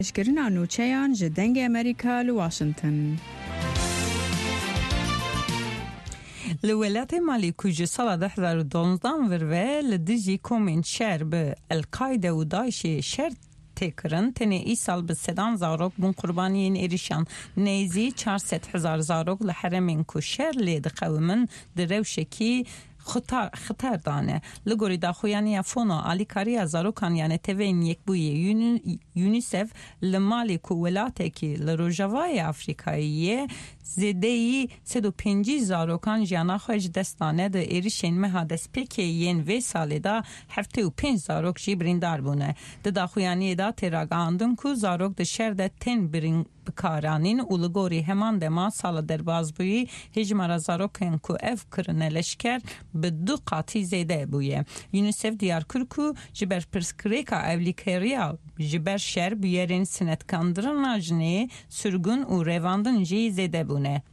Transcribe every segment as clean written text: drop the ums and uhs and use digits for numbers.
اشکرنا نوچیان جدنگ امریکا لواشنطن. الولايات مالي كوجي صلاة 2012 ورفه لديجي كومين شهر بالقاعدة وداعش شهر تکرن تنه ای سال به سدان زاروک بون قربانیین ایریشان نیزی 400,000 زاروک لحرمین کوشر لید قومن دروشکی خطر دانه لگوری داخویانی افونا آلی کاری از زاروکان یعنی توین یک بوی یونیسف لمالی کو ولاته کی لروجوای افریقایی زیدهی 350 زاروکان جانا خوش دستانه ده ایریشین مهادس پیکی ین وی سالی دا 75 زاروک جی بریندار بونه ده داخویانی دا تیراگاندن کو زاروک ده شهر ده تن برین بکارانین اولگوری همان دما سال در بازبویی هجمار زاروکن کو اف کرنه لشکر به 2 قاطی زیده بویه یونیسف دیار کرکو جبر پرسکریکا اولیکریا جبر شهر بیارین سنت کندرن ناجنه سرگون و رواندن جی زیده بونه.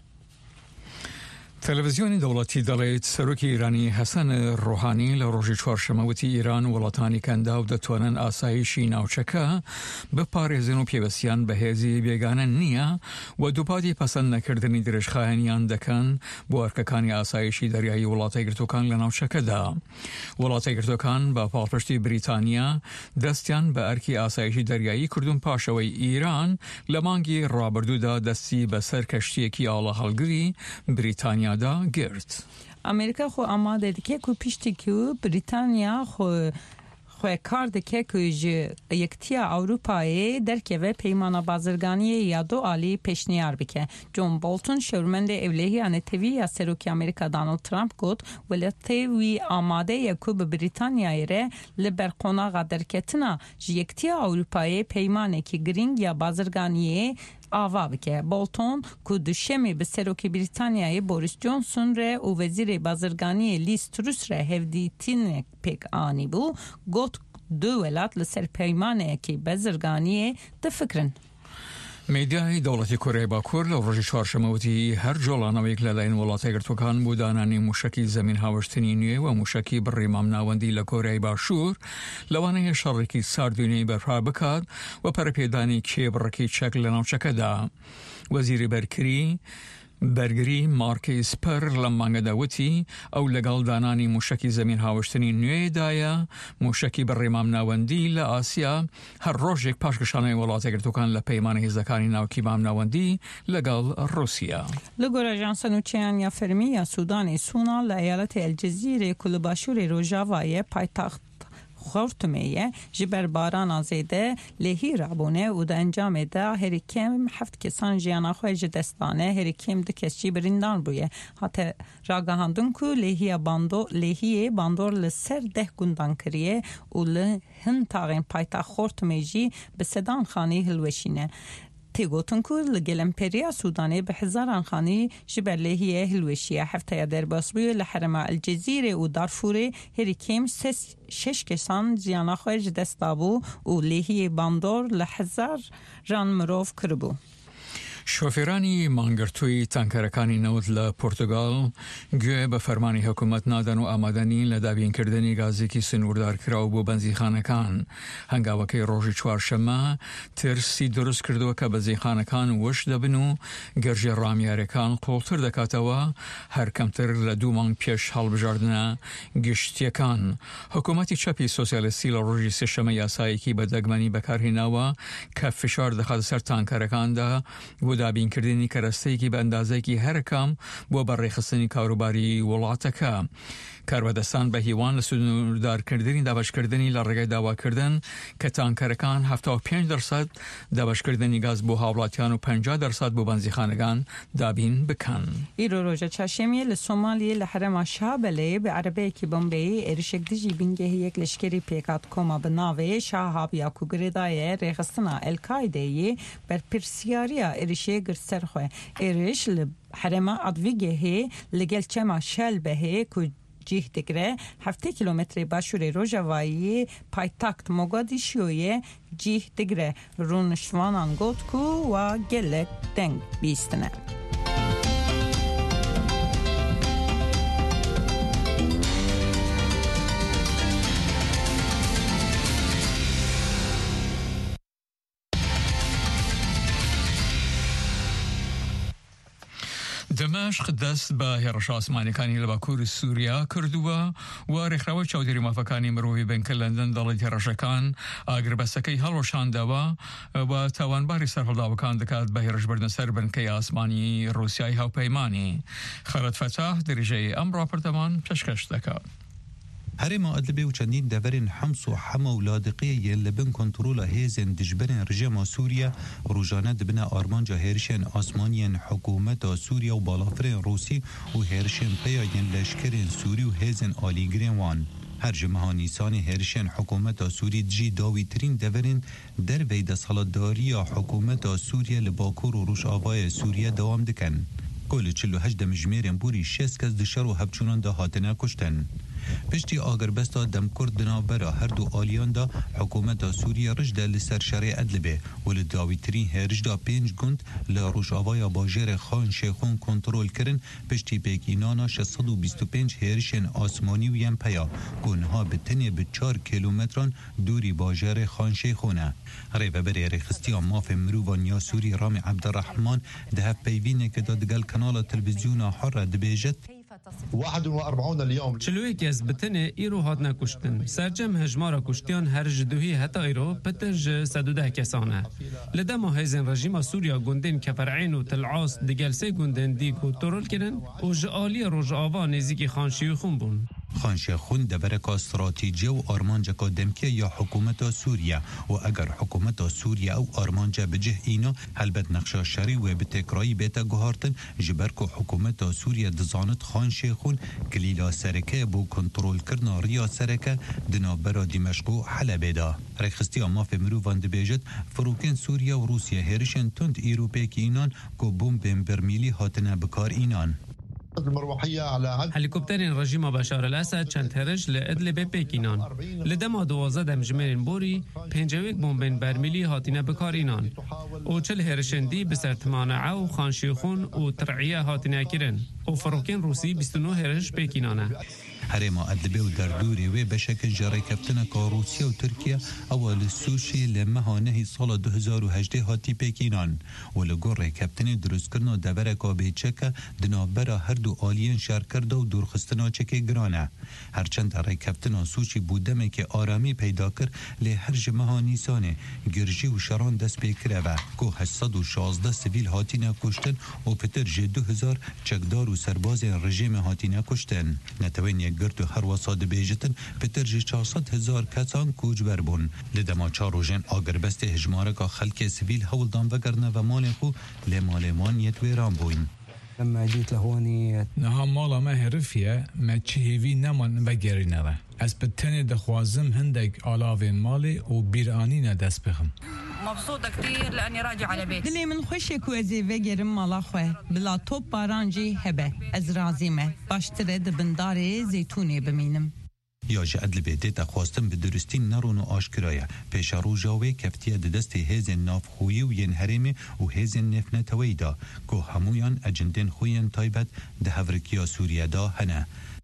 تلویزیون دولتی دەڵێت سەرۆکی ئیرانی حەسەن ڕۆحانی لە ڕۆژی چوارشەمەوتی ئیران وڵاتانی کەندا و دەتوانن ئاسایشی ناوچەکە بپارێزن و پێوەستیان بە هێزی بێگانە نییە و دووپاتی پەسەند نەکردنی درێژخایەنیان دەکەن بۆ ئەرکەکانی ئاسایشی دەریایی وڵاتە یەکگرتووەکان لە ناوچەکەدا. وڵاتە یەکگرتووەکان بە پاڵپشتی بریتانیا دەستیان بە ئەرکی ئاسایشی دەریایی کردوون پاشەوەی ئیران لە مانگی ڕابردوودا دەستی بەسەر کەشتیەکی ئاڵە هەڵگری بریتانیا دا گرت. امریکا خو آماده دکه کو پیشتی که بریتانیا خو کار دکه که یکتیا اروپایی درکه و پیمان بازرگانی یا دو عالی پیشنیار بکه. جون بولتون شورمنده اولیهی انتوی یا سروکی امریکا دانالد ترامپ گفت ولتوی آماده یکو به بریتانیای ره لبرقونا درکتنا یکتیا اروپایی پیمانه که گرینگ یا بازرگانی آوا بکه. بولتون که دوشمی به سروکی بریتانیای بوریس جونسون ره و وزیر بازرگانی لیز تروس ره هفدیتین پیک آنی بو گوت دو ولات لسر پیمانه که بازرگانی دفکرن. میدیای دولتی کره باکور لە ڕۆژی چوارشەمەوتی هەر جۆڵانەوەیەک لەلایەن وڵاتە یەکگرتووەکان بۆ دانانی موشکی زەمین هاوشتنی نوێ و موشکی بڕی مامناوەندی لە کۆریای باشوور لەوانەیە شەڕێکی ساردوینەی بەرپا بکات و پەرەپێدانی کێبڕێکی چەک لە ناوچەکەدا. وەزیری بەرگری مارکی سپەر لە مانگەداوتی ئەو لەگەڵ دانانی موشکی زەمین هاوشتنی نوێدایە موشکی بڕی مامناوەندی لە ئاسیا هەر ڕۆژێک پاشگەشانەوەی وڵاتە یەکگرتووەکان لە پەیمانی هێزەکانی ناوکی مامناوەندی لەگەڵ رووسیا. لەگۆڕ ئاژانسە نوچەیان یا فەرمی یا سوودانی سونا لە ئەیالەتی ئەلجەزیرە کو لە باشووری ڕۆژاوایە پایتەخت خورتمیه جبر باران زیده لهی رابونه و در انجام ده هری کم 7 کسان جیانا خواه جدستانه هری کم ده کسی بریندان بویه حتی راگاهاندون که لهی باندور لسر 10 گوندان کریه و لهن تاغین پایتا خورتمی جی به سدان خانی هلوشینه. تیگوتن که لگل امپریا سودانه به هزاران خانی جبر لهیه هلوشیه هفته در باسبوی لحرم الجزیره و دارفوره هری کم 6 کسان زیانا خارج دستابو و لهیه باندور لحزار ران مروف کربو. شۆفێرانی مانگرتووی تانکەرەکانی نەوت لە پۆرتوگال گوێ بە فەرمانی حکوومەت نادەن و ئامادەنین لە دابینکردنی گازێکی سنووردارکراو بۆ بەنزیخانەکان. هەنگاوەکەی ڕۆژی چوارشەممە ترسی دروست کردووە کە بەنزیخانەکان وش دەبن و گەرژێ ڕامیارەکان قوڵتر دەکاتەوە هەر کەمتر لە 2 مانگ پێش هەڵبژاردنە گشتیەکان. حکوومەتی چەپی سۆسیالیستی لە ڕۆژی سێشەمە یاسایەکی بەدەگمەنی بەکارهێناوە کە فشار دەخات سەر تانکەرەکاندا و دابینکردنی کەرەستەیەکی بە ئەندازەیەکی هەرکەم بۆ بەڕێخستنی کاروباری وڵاتەکە. کاربەدەستان بە هیوان لە سنووردارکردنی دابەشکردنی لە ڕێگای داواکردن کە تانکەرەکان 75% دابەشکردنی گاز بۆ هاوڵاتیان و 50% بۆ بەنزیخانەکان دابین بکەن. ئیرۆ ڕۆژە چاشەمیە لە سۆمالیە لە حرەما شابەلێ بە عەرەبەیەکی بۆمبەیی ئێرشێک دژی بینگەهەیەک لەشکێری پێکات کۆما بناوێ شاهاب یاکوگرێدایە ڕێخستنا ئەلکایدەیە بەرپرسیاریە ئێرشێ گرسەرخۆ ئێرش لە حرەما ئەدڤیگەهەیە لەگەل چەما شەلبەهەیە کو جیه دگره 7 کیلومتر باشور روجاوایی پایتاکت موگادیشیویه جیه دگره رونشوانان گوتکو و گلک دنگ بیستنه. دمشق دست به هێرش ئاسمانیەکانی لە باکوور سووریا کردووە و ڕێکخراوە چاودێری مافەکانی مرۆڤی بنکە لەندەن دەڵێت هێرشەکان ئاگربەستەکەی هەڵۆشاندەوە و تاوانباری سەرهەڵداوەکان دەکات بە هێرشبردنە سەر بنکەی ئاسمانی رووسیای هاوپەیمانی. خەرەت فەتاح دریژەی ئەم ڕاپۆرتەمان پێشکەش دەکات. هرما ادلبه و چندین دورین حمس و حما و لادقیه لبن کنترول هیزن دجبرن رژیم سوریا روزانه دبن آرمانجا هرشن آسمانین حکومت سوریا و بالافرین روسی و هرشن پیاین لشکرین سوری و هیزن آلیگرین وان. هر جمعه نیسان هرشن حکومت سوری جی داوی ترین دورین در وید سالداری حکومت سوریا لباکور و روش آوای سوریا دوام دکن. کل 48 مجموعه بوری 6 کس دشار و هبچونان دا هاتنه کشتن. پشتی آگربستا دمکرد دنابرا هر دو آلیان دا حکومت سوریه رجده لسر شرع ادلبه ولی داویترین هرجده 5 گند لروشاوای باجر خان شیخون کنترول کرن پشتی پیکینانا 625 هرشن آسمانی و یم پیا گنها به تنه به 4 کیلومتران دوری باجر خان شیخونه. ریبه بری رخستی ماف مروان یا سوری رام عبدالرحمن ده پیوینه که دادگل کانال تلویزیون حر دبیجت 41 اليوم چلویک از بتنه ایرو هات نکشتن سرجم هجمارا کشتیان هر جدوهی حتی ایرو پتر 110 کسانه لدما هیزن رژیم سوریا گندن کفرعین و تلعاس دگل سه گندن دیگ و ترول کرن و جعالی روژ آوا نزیکی خانشی خون بون. خانشیخون دورک استراتیجی و آرمانجا دمکه یا حکومت سوریا و اگر حکومت سوریا او آرمانجا بجه اینا هلبت نقشا شری و به تکرایی بیتا گوهارتن جبر که حکومت سوریا دزانت خانشیخون کلیلا سرکه بو کنترول کرنا ریا سرکه دنا برا دمشق و حلب دا. رخستی ماف مروان دبیجت فروکن سوریا و روسیا هرشن تند ایروپی که اینان که بوم برمیلی هاتنه بکار اینان. المروحية على هلیکوپترین رژیم بشار الاسد چند هرش لادلب پیکینان لدما 12 مجمرین بوری 51 بمبین برمیلی هاتینه بکار اینان و 40 هرشندی بسرتمانعه و خانشیخون و ترعیه هاتینه کرن و فروکن روسی 29 هرش پیکینانه. هرما ادلبه و دردوری و بشکل جاری کپتن که روسیا و ترکیه اول سوشی لمهانه سال 2018 هاتی پیکینان و لگور کپتن درست کرنا دوره که بیچکه دنابرا هر دو آلیان شر کرده و دورخستنا چکه گرانه. هرچند اره کپتن سوشی بودمه که آرامی پیدا کر لی هر جمعه نیسانه گرجی و شران دست پیکره و که 816 سویل هاتی نکشتن و پتر 2000 چکدار و سرباز رژیم هاتی نکشتن. نتوین یک گرد و هر وساد بیجتن پتر 400,000 کسان کوچ بربون. لدما 4 روزن آگربست هجماره که خلک سویل هولدان وگرنه و مال خو لمالمان یت ویران بوین. لما جيت لهوني نها مالا ما هرفيه ما تشهيوي نمان بگرينه از بتني دخوازم هندك آلاوين مالي و بيرانينا دست بخم. مبسوطة كتير لأني راجع على بيت. دلی من خوشه که از وگرم مالا خواه بلا توب بارانجی هبه از رازیمه باشتره دبندار زیتونی بمینم. یا جعدل بیدیتا خواستم به درستی نرون و آشکرایه پیش رو جاوه کفتیه دست هیزن نافخویی و ین حریمه و هیزن نفنتوی دا که همویان اجندن خوین تایبت ده هفرکیا سوریه دا هنه.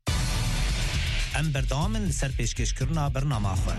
ام بردامن لسر پیشکش کرنا برنامه خواه.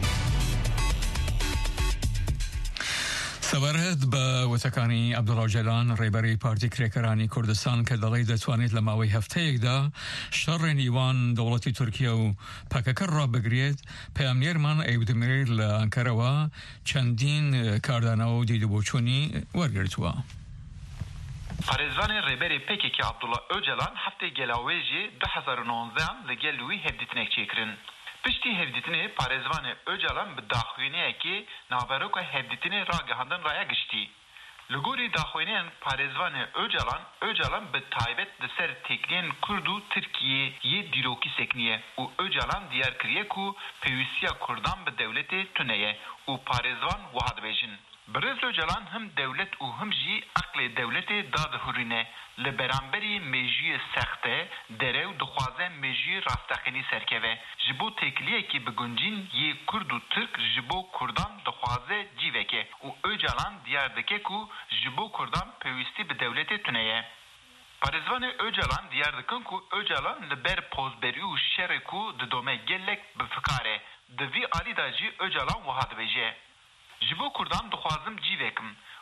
سەبارەت بە وتەکانی عەبدوڵڵا جەلان ڕێبەری پارتی کرێکەرانی کوردستان کە دەڵێ دەتوانێت لە ماوەی هەفتەیەکدا شەڕی نیوان دەوڵەتی تورکیا و پاکەکە ڕابگرێت پەیامنێرمان ئەیودمێر لە ئەنکەرەوە چەندین کاردانەوە و دیدبۆچوونی وەرگرتووە. پارێزوان ڕێبەری پێکێکی عەبدوڵڵا ئۆجەلان هەفتەی گەلاوێژی 2019 لەگەل وی هەفدیتنێک چێکردن. پشتی هفدیتنه پارێزوان ئۆجەلان bi daxوێنەیەکی ناڤەرۆکە هەفدیتنê ڕاگەهاندن ڕایە گشتی. Li gorî daxوێنeyên parêzvanê Öcalan bi taybet di ser têkiliyên Kurd û Tirkiyeyê dîrokî sekiniye û Öcalan diyar kiriye ku pêwîstiya Kurdan bi dewletê tune ye û parêzvan wiha dibêjin. Birêz Öcalan him dewlet û him jî eqlê dewletê dadihûrîne li beramberî mejiyê sexte derew dixwaze mejiyê rasteqînî serkeve. Ji bo têkiliyekî biguncîn yê Kurd û Tirk ji bo Kurdan dixwaze cîveke û Öcalan diyar dike ku ji bo Kurdan pêwîstî bi dewletê tune ye. Parêzvanê Öcalan diyar dikin ku Öcalan li ber pozberî û şerê ku didome gelek bi fikare. Di vî alî da jî Öcalan wiha dibêje. Ji bo Kurdan dixwazim cîvekim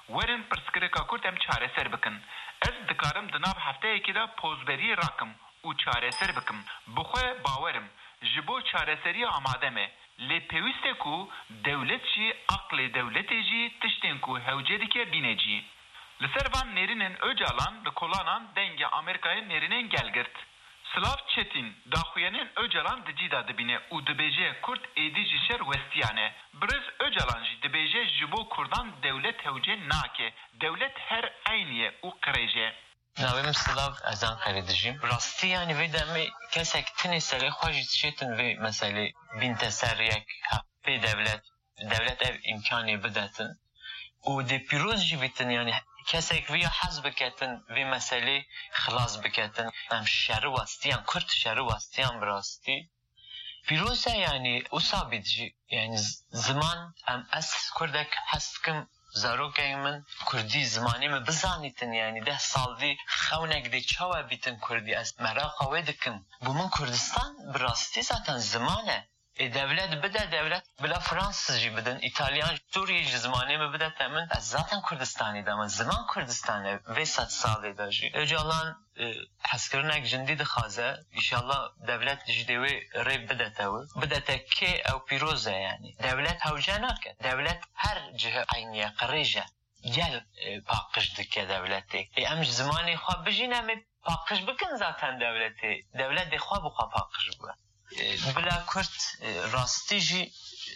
ورن پرسکرکا کورد ام چاره سر بکن از دکارم دناب هفته یکی دا پوزبری راکم و چاره سر بکم بخواه باورم جبو چاره سری آماده مه لی پیوسته کو دولت جی عقل دولت جی تشتین کو هوجه که بینه جی لسر وان نرینن öcalan لکولانان دنگ امریکای نرینن گلگرد Slav Çetin daxuyenin Öcalan dicida dibine û dibêje Kurd êdî jî şer westiyane. Birêz Öcalan jî dibêje ji bo Kurdan dewlet hewce nake. Dewlet her eyniye û qirêje. Navim Slav ez Ankarê dijîm. Rastî yanî vê demê kesek tinê serê xwe jî dişêtin vê meselê bînte ser yek pê devlet ev imkanê bidetin û dê pîroz jî bîtin yanî kesek via hez biketin vê meselê xilas biketin em şerî westiyan Kurd şerî westiyan bi rastî pîroz e yanî wisa bît jî yanî ziman em ez Kurdek hez dikim zarokên min Kurdî zimanê me bizanîtin yanî 10 sal vê xewnek dê çawa bîtin Kurdî ez meraqa wê dikim bû min Kurdistan bi rastî zaten ziman e devlet bide devlet bila Fransız jî bidin İtalyan Suriye jî zimanê me bide temin ez zaten Kurdistanî de me ziman Kurdistanê vê 100 salê de jî Öcalan hezkirinek jindî dixwaze înşallah devlet jî dê wê rê bidete wê bidete kê ew pîroz e yanî devlet hewce nake devlet her cihe eyniye qirêje gel paqij dike devletê em ji zimanê xwe bijîn em ê paqij bikin zaten devletê devlet dê xwe bi xwe paqij bibe bila Kurd rastî jî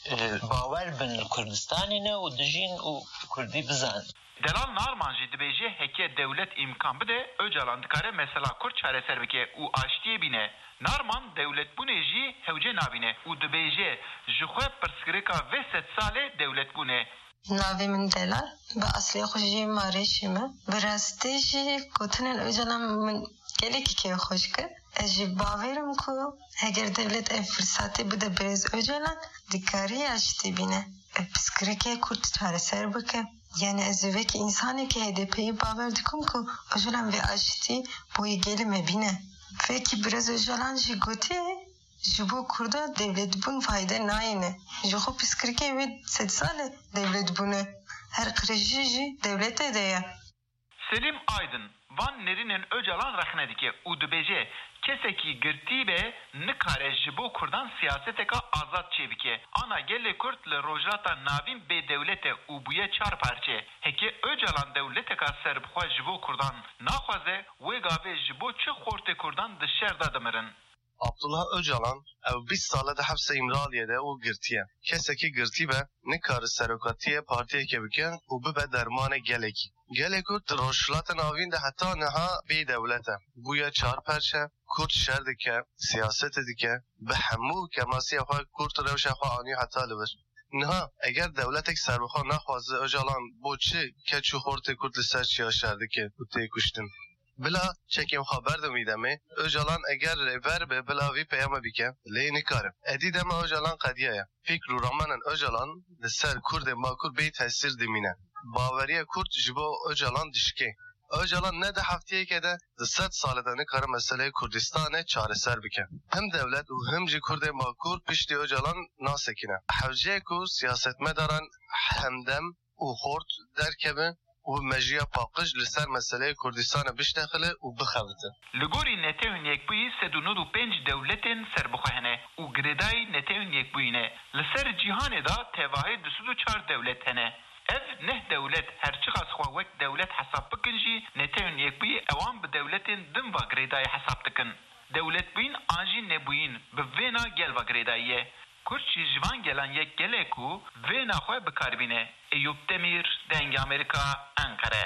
bawer bin Kurdistanê ne û dijîn û Kurdî bizan. Delal Narman jî dibêje heke dewlet imkan bide Öcalan dikare mesela Kurd çareser bike û aştiye bîne. Narman dewletbûnê jî hewce nabîne û dibêje ji xwe pirsgirêka vê 100 salê dewletbûnê. Navê min Delal bi aslê xwe jî Marêşê me bi rastî jî gotinên Öcalan min gelekî kêf xweş kir ez jî bawerim ku eger devlet ev firsatê bide birêz Öcalan dikarî aştî bîne pirsgirêkê Kurd çareser bike yani ez vekî însanekî HDP'yê bawer dikim ku Öcalan vê aştî boyê gelê me bîne vekî birêz Öcalan jî gotiye ji bo Kurda devletbûn fayde nayêne ji xwe pirsgirêkê wê 100 sal e devletbûne her qirêjî jî devletê de ye. Selim Aydın van nerinin Öcalan rexne dike û dibêje kesekî girtî be nikare ji bo Kurdan siyaseteka azad çêbike. Ana gelê Kurd li rojhilata navîn bê dewlet e û bûye 4 parçe. Heke Öcalan dewleteka serbixwe ji bo Kurdan naxwaze wê gavê ji bo çi xortê Kurdan di şer da dimirin. Abdullah Öcalan ev 20 sale de hepse İmraliye'de û girtiye. Kesekî girtî be nikare serokatiye partiyeke bike û bibe dermane gelekî. Gelê Kurd rojhilata navîn de heta niha bê dewlet e. Bûye 4 perçe Kurd şer dike, siyasetê dike, bi hemû kemasiya xwe Kurd rewşa xwe anî heta li vir. Niha eger devletek serbixwe naxwaze Öcalan bo çi keç û xortê Kurd li ser çiya şer dike û tê kuştin. Bila çekêm xeber dimî demê Öcalan eger rêber be bila vî peyama bike lê nikarim. Edî dema Öcalan qediye ye. Fikr û ramenên Öcalan li ser Kurdê makur bê tesîr dimîne. Baveriya Kurd ji bo Öcalan dişkê. Öcalan ne de hefteyeke de 100 sale de nikare meseleyê Kurdistanê çareser bike. Hem devlet û hem jî Kurdê makur piştî Öcalan nasekine. Hewceyek û siyasetmedaran hemdem û xort derkevin û mejiya paqij li ser meseleyê Kurdistanê biştexile û bixebitin. Li gorî netewên yekbûyî 195 dewletên serbixwe hene û girêdayî netewên yekbûyî ne. Li ser cîhanê da tevahî 204 dewlet hene. Ev neh dewlet herçiqas xwe wek dewlet hesab bikin jî netewên yekbûyî ewan bi dewletên din va girêdayî hesab dikin. Dewletbûyîn an jî nebûyîn bi vêna gel va girêdayî ye. Kurd jî ji van gelan yek gelek û vêna xwe bikarbîne. Eyüp Demir, Deng Amerika, Ankara.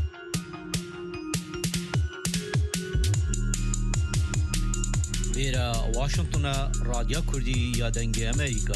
Vêra Washington'a Radya Kurdî ya Dengê Amerika.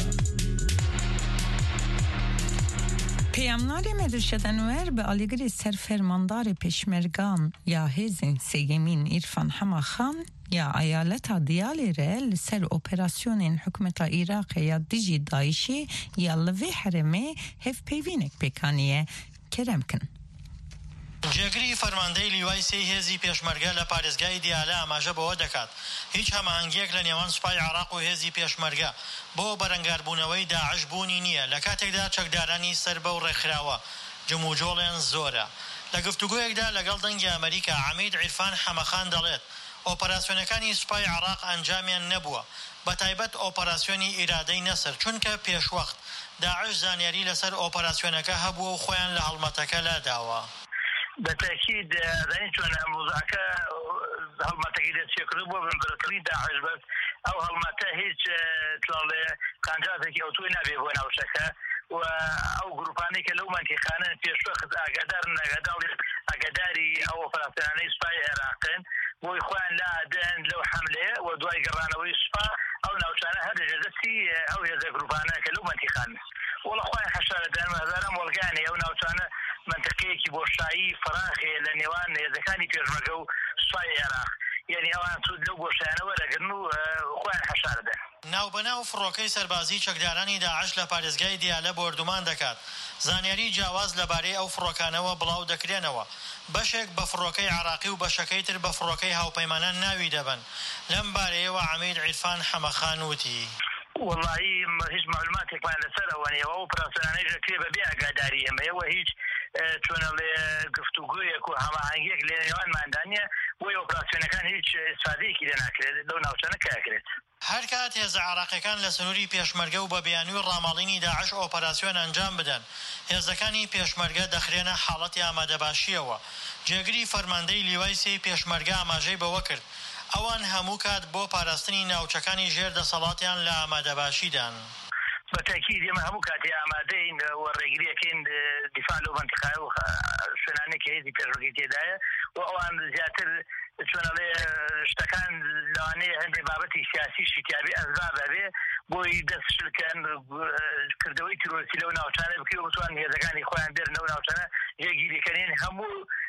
Peyamnarê me Rişedenwer bi alîgirê serfermandarê Pêşmergan ya hêzên Sêgemîn İrfan Hema Xan ya eyaleta Diyalê re li ser operasyonên hikûmeta Iraqê ya dijî Daişê ya li vê herêmê hevpeyvînek pêkaniye kerem kin. جێگری فەرماندەی لیوای سێی هێزی پێشمەرگە لە پارێزگای دیالە ئاماژە بەوە دەکات هیچ هەماهەنگیەک لە نێوان سوپای عێراق و هێزی پێشمەرگە بۆ بەرەنگاربوونەوەی داعش بوونی نییە لە کاتێکدا چەکدارانی سەر بەو ڕێکخراوە جموجۆڵیان زۆرە. لە گفتوگویەکدا لەگەڵ دەنگی ئەمریکا عەمید عیرفان حەمەخان دەڵێت ئۆپەراسیۆنەکانی سوپای عێراق ئەنجامیان نەبووە، بە تایبەت ئۆپەراسیۆنی ئیرادەی نەسر، چونکە پێشوەخت داعش زانیاری لەسەر ئۆپەراسیۆنەکە هەبووە و خۆیان لە هەڵمەتەکە لاداوە. بەتاکید دەنی چۆنە موزاکە هەڵمەتەکەی دەستپێکردن بۆ بنبرەکردنی داعش، بەس ئەو هەڵمەتە هیچ تڵێ قانجاتێکی ئەوتۆی نابێ بۆ ناوچەکە و ئەو گروپانەی کە لەو مانتیخانە پێشوەخت ئاگادار نەگەداڵی ئاگاداری ئەو ئۆپەراسیۆنانەی سوپای عێراقن بۆی خۆیان لادەن لەو حەملەیە و دوای گەڕانەوەی سوپا ئەو ناوچانە هەردەجە دەستی ئەو هێزە گروپانە کە لەو مانتیخان وڵە خۆیان حەشارەدان و هەزاران وەڵگانی ئەو ناوچانە منطقەیەکی بۆشایی فراخێ لە نێوان هێزەکانی پێشمەرگە و سوپای عێراق، یعنی ئەوان سوود لەو بۆشایانەوە دەگرن و خۆیان حەشارەدەن. ناوبەناو فڕۆکەی سەربازی چەکدارانی داعش لە پارێزگای دیالە بۆردومان دەکات. زانیاری جیاواز لەبارەی ئەو فڕۆکانەوە بڵاو دەکرێنەوە. بەشێک بە فڕۆکەی عێراقی و بەشەکەی تر بە فڕۆکەی هاوپەیمانان ناوی دەبن. لەم بارەیەوە عەمید عیرفان حەمەخان وتی: والله هیچ معلوماتێکمان لەسەر ئەوە نیە، ئەو ئۆپەراسیۆنانەی دەکرێت بەبێ ئاگاداری ئێمەوە هیچ چۆنە لێ گفتوگویەک و هەماهەنگیەک لێ نێوانماندا نیە، بۆی ئۆپەراسیۆنەکان هیچ ئیسفادەیەکی لێ ناکرێت لەو ناوچانە کاکرێت. هەر کات هێزە عێراقیەکان لە سنووری پێشمەرگە و بە بەیانووی ڕاماڵینی داعش ئۆپەراسیۆن ئەنجام بدەن، هێزەکانی پێشمەرگە دەخرێنە حاڵەتی ئامادەباشیەوە. جێگری فەرماندەی لیوای سێی پێشمەرگە ئاماژەی بەوە کرد ئەوان هەموو کات بۆ پاراستنی ناوچەکانی ژێر دەسەڵاتیان لە ئامادەباشیدان. بەتاکید ئێمە هەموو کاتی ئامادەین و ڕێگریەکەین دیفاع لەو منتیقایە و شوێنانێکی هێزی پێشمەرگەی تێدایە و ئەوان زیاتر چۆنەڵێ شتەکان لەوانەیە هەندێک بابەتی سیاسیشی تیابێ ئەسباب هەبێ بۆی دەستشکەن کردەوەی تیرۆریستی لەو ناوچانە بکرێ و بتوان هێزەکانی خۆیان دێرن لەو ناوچانە جێگیریکردن هەموو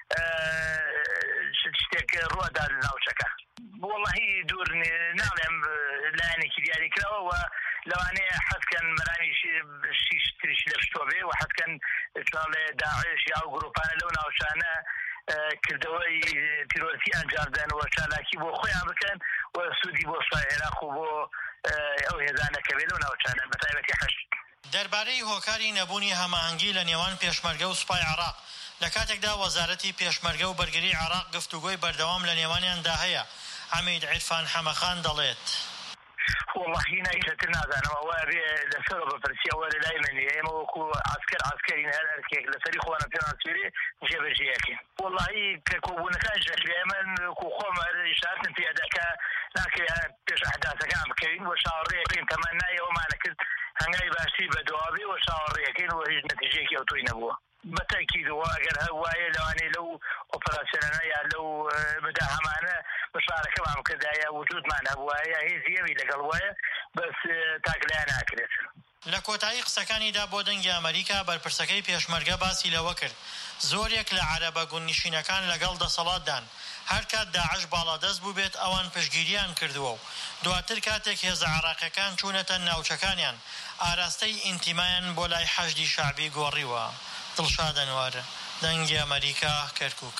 شتێک ڕوەدا لە ناوچەکە. وەڵڵاهی دوور ناڵێم لایەنێکی دیاری کراوە و لەوانەیە حەزکەن مەرانی شیش تریشی لە شتۆ بێ و حەزکەن چۆنڵێ داعش یا ئەو گروپانە لەو ناوچانە کردەوەی تیرۆریستی ئەنجامدەن و چالاکی بۆ خۆیان بکەن و سوودی بۆ سوپای عێراق و بۆ ئەو هێزانە کە بێ لەو ناوچانە بەتایبەتی حەشت. دەربارەی هۆکاری نەبوونی هەماهەنگی لە نێوان پێشمەرگە و سوپای عێراق لە کاتێکدا وەزارەتی پێشمەرگە و بەرگری عێراق گفتوگۆی بەردەوام لە نێوانیاندا هەیە. عەمید عیرفان حەمەخان دەڵێت: والله نایشتر نازانم ئەوە بێ لەسەر بەپرسی ئەوە لە لای منی ئێمە وەکو عسکەرین هەر ئەرکێک لەسەری خۆوانە پێیان سوێرێ جێبەجێیەکەین. والله کە کۆبوونەکان شەکرێ من وەکو خۆم ئیشارەتم پێدەکە ناکرێت پێش ئەحداثەکان بکەین و شاوەڕێیەکەین تەمەنای ئەومانە کرد هەنگاوی باشی بەدواوی و شاوەڕێیەکەین و هیچ نەتیجەیەکی ئەوتۆی نەبووە. بەتاکید ئەگەر هەر وایە لەوانەیە لەو ئۆپەراسیۆنانە یا لەو مداهەمانە بەشارەکەمان کردایە وجودمان هەبووە یا هێزی ئەوی لەگەڵ وایە بەس تاکلایان ناکرێت. لە کۆتایی قسەکانیدا بۆ دەنگی ئەمریکا بەرپرسەکەی پێشمەرگە باسی لەوە کرد زۆرێک لە عەرەبە گوندنشینەکان لەگەڵ دەسەڵاتدان هەر کات داعش باڵادەست بوو بێت ئەوان پشگیریان کردووە و دواتر کاتێک هێزە عێراقیەکان چوونەتە ناوچەکانیان ئاراستەی ئینتیمایان بۆ لای حەشدی شەعبی گۆڕیوە. دڵشاد ئەنوار، دەنگی ئەمریکا، کەرکووک.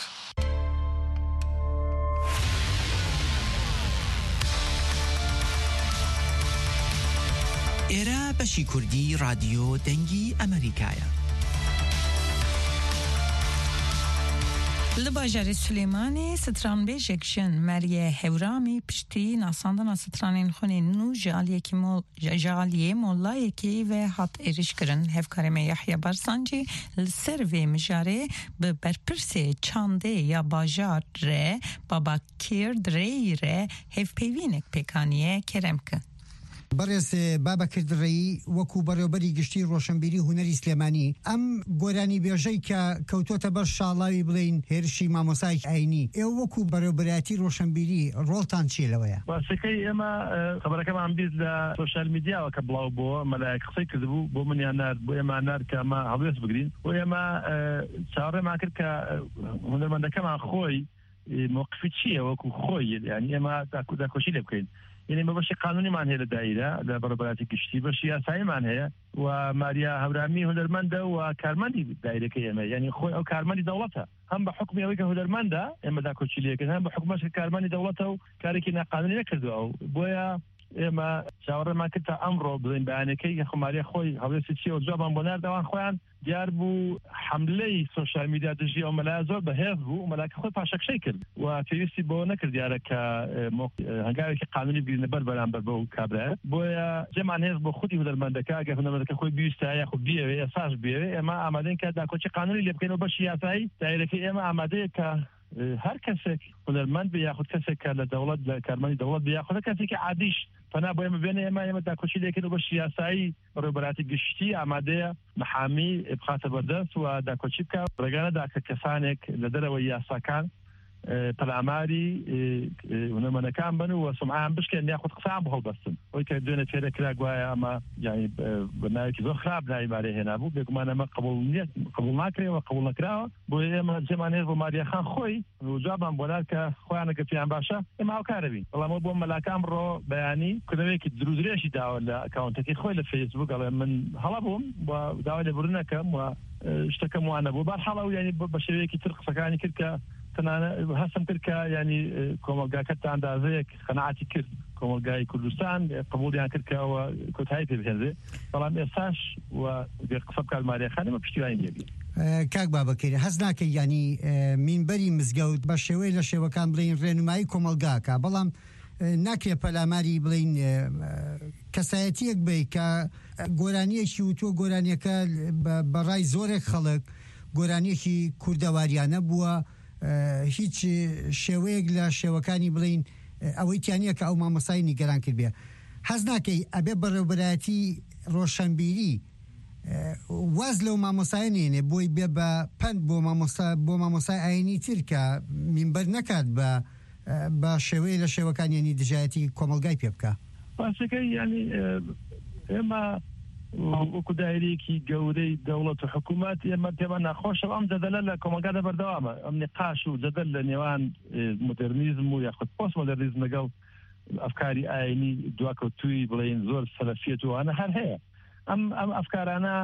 ئێرە بەشی کوردی رادیۆ دەنگی ئەمریکایە. لە باژارێ سولێمانی سترانبێژێک ژن مەریە هێورامی پشتی ناساندنا سترانên xwînên nû jaliyê molayekî ve hat êrişkirin. Hevkarê Yahya Barsancî li ser vê mijarê bi berpirsê çandê ya bajar re Babakir Direyî re hevpeyvînek pêkaniye keremkin. بەڕێز بابەکر دڕێی وەکو بەڕێوەبەری گشتی ڕۆشنبیری هونەری سلێمانی ئەم گۆرانی بێژەی کە کەوتۆتە بەر شاڵاوی بڵین هێرشی مامۆسای ئاینی ئێوە وەکو بەڕێوەبەرایەتی ڕۆشنبیری ڕۆڵتان چیە لەوەیە؟ باسەکەی ئێمە خەبەرەکەمان بیست لە سۆشیال میدیاوە کە بڵاو بووە مەلایەک قسەی کردبوو بۆ منیان نارد بۆ ئێمە نارد کە ئەمە هەڵوێست بگرین و ئێمە چاوەڕێمان کرد کە هونەرمەندەکەمان خۆی موقفی چییە وەکو خۆی یعنی ئێمە داکۆشی لێ بکەین یعنی ما بەشی قانونیمان هەیە لە دایرە لە بەڕێوەبەراتی گشتی بەشی یاساییمان هەیە و ماریا هەورامی هونەرمەندە و کارمەندی دایرەکەی ئێمە یعنی خۆی ئەو کارمەندی دەوڵەتە هەم بە حکمی ئەوەی کە هونەرمەندە ئێمە داکۆچی لێکردن هەم بە حکومەش کارمەندی دەوڵەتە و کارێکی ناقانونی نەکردووە و بۆیە ئێمە چاوەڕێمان کرد تا ئەمڕۆ بڵین بەیانەکەی خۆماریە خۆی هەڵێسی چیەوە جوابان بۆ ناردەوان خۆیان دیار بوو حملەی سۆشیال میدیا دژی ئەو مەلایە زۆر بەهێز بوو مەلاکە خۆی پاشەکشەی کرد و پێویستی بۆ نەکرد دیارە کە هەنگاوێکی قانونی بگرینە بەرامبەر بەو کابرایە بۆیە جێمان هێز بۆ خودی هونەرمەندەکە ئەگەر هونەرمەندەکە خۆی بیویستایە خۆ بیەوێ ئێساش بیەوێ ئێمە ئامادەین کە داکۆچی قانونی لێ بکەینەوە بەشی یاسایی دایرەکەی ئێمە ئامادەیە کە هەر کەسێک هونەرمەند بێ یاخود کەسێک کە لە دەوڵەت لە کارمەندی دەوڵەت بێ یاخود کەسێکی عادیش پەنا بۆ ئێمە بێنێ ئێمە داکۆچی لێکردنەوە بەشی یاسایی ڕێبەراتی گشتی ئامادەیە محامی بخاتە بەردەست و داکۆچی بکە ڕێگانەدا کە کەسانێک لە دەرەوەی یاساکان پەلاماری هونەرمەندەکان بن و سمعیان بشکێن یاخود قسەیان بۆ هەڵبەستن ئەوەی کە دوێنێ فێرە کرا گوایە ئەمە یعنی بەناوێکی زۆر خراپ ناویبارەی هێنابوو بێگومان ئەمە قبول ناکرێەوە قبول نەکراوە بۆ ئێمە جێمان هێز بۆ ماریەخان خۆی جوابان بۆ نار کە خۆیان ئەگەر پێیان باشە ئێمە هاوکارە بین بەڵام بۆ مەلاکان بڕۆ بەیانی کردەوەیەکی درودرێژی داوە لە ئەکاونتێکی خۆی لە فەیسبوک ئەڵێ من هەڵە بووم و داوای لێبوورن نەکەم و شتەکەم وانە بوو بەرحاڵە و ینی بە شێوەیەکی تر قسەکانی کرد کە هەستم کرد کە ینی کۆمەلگاکە تا ئەندازەیەک قەناعەتی کرد کۆمەلگای کوردستان قبولیان کرد کەەوە کۆتایی پێ بهێنرێ بەڵام ئێستاش و قسە بکات ماریەخانەمە پشتیوانی لێبی کاک بابەکەری هەست ناکەی ینی مینبەری مزگەوت بە شێوەی لە شێوەکان بڵین ڕێنمایی کۆمەلگاکە بەڵام ناکرێ پەلاماری بڵین کەسایەتیەک بێ کە گۆرانیەکی و تۆ گۆرانیەکە بەڕای زۆرێک خەڵک گۆرانیەکی کوردەواریانە بووە هیچ شێوەیەک لە شێوەکانی بڵین ئەوەی تیانە کە ئەو مامۆسای نیگەران کرد بێ حەز ناکەی ئەبێ بەڕێوەبەرایەتی ڕۆشنبیری واز لەو مامۆسای نێنێ بۆی بێ بە پەند بۆ مامۆسای ئاینی تر کە مینبەر نەکات بە شێوەیە لە شێوەکانیانی دژایەتی کۆمەلگای پێ بکە باشەکەی ینی ئێمە وەکو دایرێکی گەورەی دەوڵەت و حکوومەت ئێمە پێمە ناخۆشە ئەم جەدەلە لە کۆمەلگادا بەردەوامە ئەم نقاش و جەدەل لە نێوان مۆدرنیزم و یاخود پۆست مۆدرنیزم لەگەڵ ئەفکاری ئاینی دواکەوتووی بڵێن زۆر سەلەفیەت وانە هەر هەیە ئەم ئەفکارانە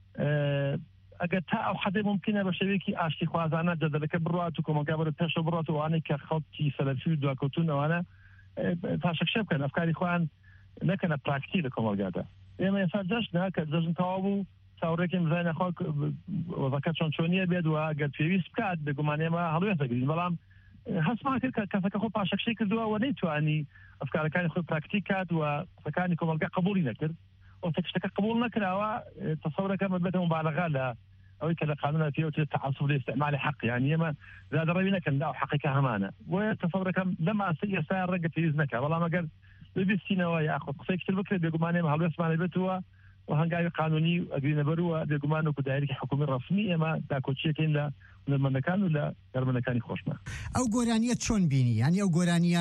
ئەگەر تا ئەو حەدێ ممکنە بە شێوەیەکی ئاشتی خوازانە جەدەلەکە بڕات و کۆمەلگا بەرە پێشەوە بڕات و ئەوانەی کە خەڵکی سەلەفی و دواکەوتون ئەوانە پاشەکشە بکەن ئەفکاری خۆیان نەکەنە پراکتی لە کۆمەلگادا ئێمە ئێستا جەژنە کە جەژن تەواو بوو چاوەڕێکی بزانە خۆ وەزەکە چۆنیە بێت و ئەگەر پێویست بکات بێگومان ئێمە هەڵوێتەگرین بەڵام هەستمان کرد کە کەسەکە خۆ پاشەکشەی کردووە و نەیتوانی ئەفکارەکانی خۆی پراکتی کات و قسەکانی کۆمەلگا قبولی نەکرد و شتەکە قبول نەکراوە تەسەورەکە بێتە مبالغە لە ئەوەی کە لە قانونە پێوترێت تعەسف لاستعمال حق يعني ئێمە زیادەڕەوی نەکەن دا حەقێکە هەمانە و تەسەورەکەم لەم ئاستی ئێستا ڕەنگە پێویست نەکات بەڵام ئەگەر ببیستینەوە یاخود قسەیەکی تر بکرێت بێگومان ئێمە هەڵوێستمانە بێتەوە و هەنگاوی قانونی ئەگرینە بەرەوە بێگومان وەکو دایرێکی حکومی ڕەسمی ئێمە داکۆچیەکەین لە هونەرمەندەکان و لە گەرمەندەکانی خۆشمان ئەو گۆرانیە چۆن بینی یعنی ئەو گۆرانیە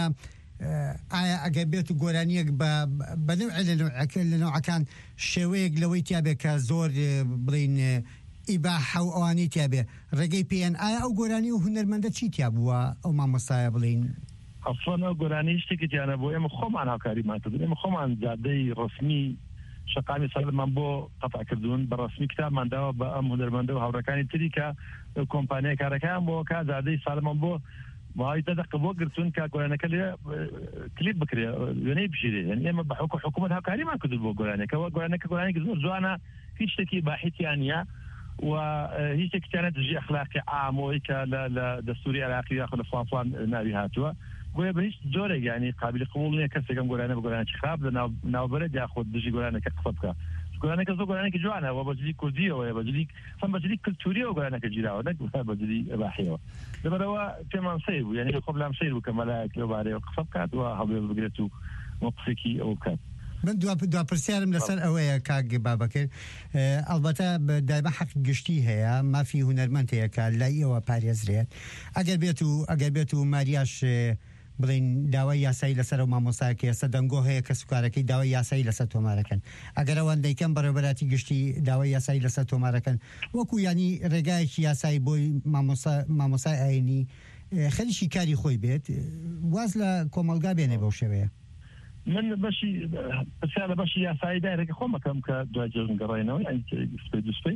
ئایا ئەگەر بێت و گۆرانیەک بە لە نوعەکان شێوەیەک لەوەی تیابێت کە زۆر بڵین ئیباحە و ئەوانەی تیابێ ڕێگەی پێیان ئایا ئەو گۆرانی و هونەرمەندە چی تیا بووە ئەو مامۆستایە بڵین ئەفڵەنە گۆرانی شتێکی دیانە بۆ ئێمە خۆمان هاوکاریمان کرد ئێمە خۆمان جادەی ڕسمی شقامی سەرمان بۆ قەتعکردون بە ڕسمی کتابمان داوە بە ئەم هونەرمەندە و هاوڕەکانی تری کە کۆمپانیای کارەکەیان بۆ کا جادەی ساڵمان بۆ ماوەی دەدەقە بۆ گرتوون کە گۆرانەکە لێ کلیپ بکرێ وێنەی بژێرێ یعنی ئێمە بە حکوومەت هاوکاریمان کردو بۆ گۆرانەکەەوە گۆرانەکە گۆرانێکی زۆر جوانە هیچ شتێکی باحیتیان نیە و هیچ شتێکیانە دژی ئەخلاقی عامەوەی کە لە دەستوری عراقی یاخود لە فڵان ناوی هاتووە بۆیە بە هیچ جۆرێک ینی قابلی قبول نییە کەسێکم گۆرانە بە گۆرانێکی خراپ لە ناوبەرە یاخود دژی گۆرانەکە قسە بکە گۆرانەکە زۆر گۆرانێکی جوانە و بەجلی کوردیەوە بەجلی کلتوریەوە گۆرانەکە گیراوە نەک بەجلی ئەباحیەوە لەبەرەوە پێمان سەیر بوو یعنی خۆبلام سەیر بوو کە مەلایەک لەوبارەیەوە قسە بکات و هەڵوێ بگرێت و موقفێکی ئەوە بکات من دوپرسیارم لەسەر ئەوەیە کاک بابەکرد ئەلبەتە دایمە حەق گشتی هەیە مافی هونەرمەند هەیە کە لای ئێوە پارێزرێت ئەگەر بێت و ماریاش بڵین داوای یاسایی لەسەر و مامۆستایەکە ئێستا دەنگۆ هەیە کە سوکارەکەی داوای یاسایی لەسەر تۆمارەکەن ئەگەر ئەوان دەیکەن بەڕێوەبەراتی گشتی داوای یاسایی لەسەر تۆمارەکەن وەکو ینی ڕێگایەکی یاسایی بۆی مامۆستای ئاینی خەریکی کاری خۆی بێت واز لە کۆمەلگا بێنێ بەو شێوەیە من بەشی یاسایی دایرێکی خۆمەکەم کە دوای جێژن گەڕاینەوە دوسپەی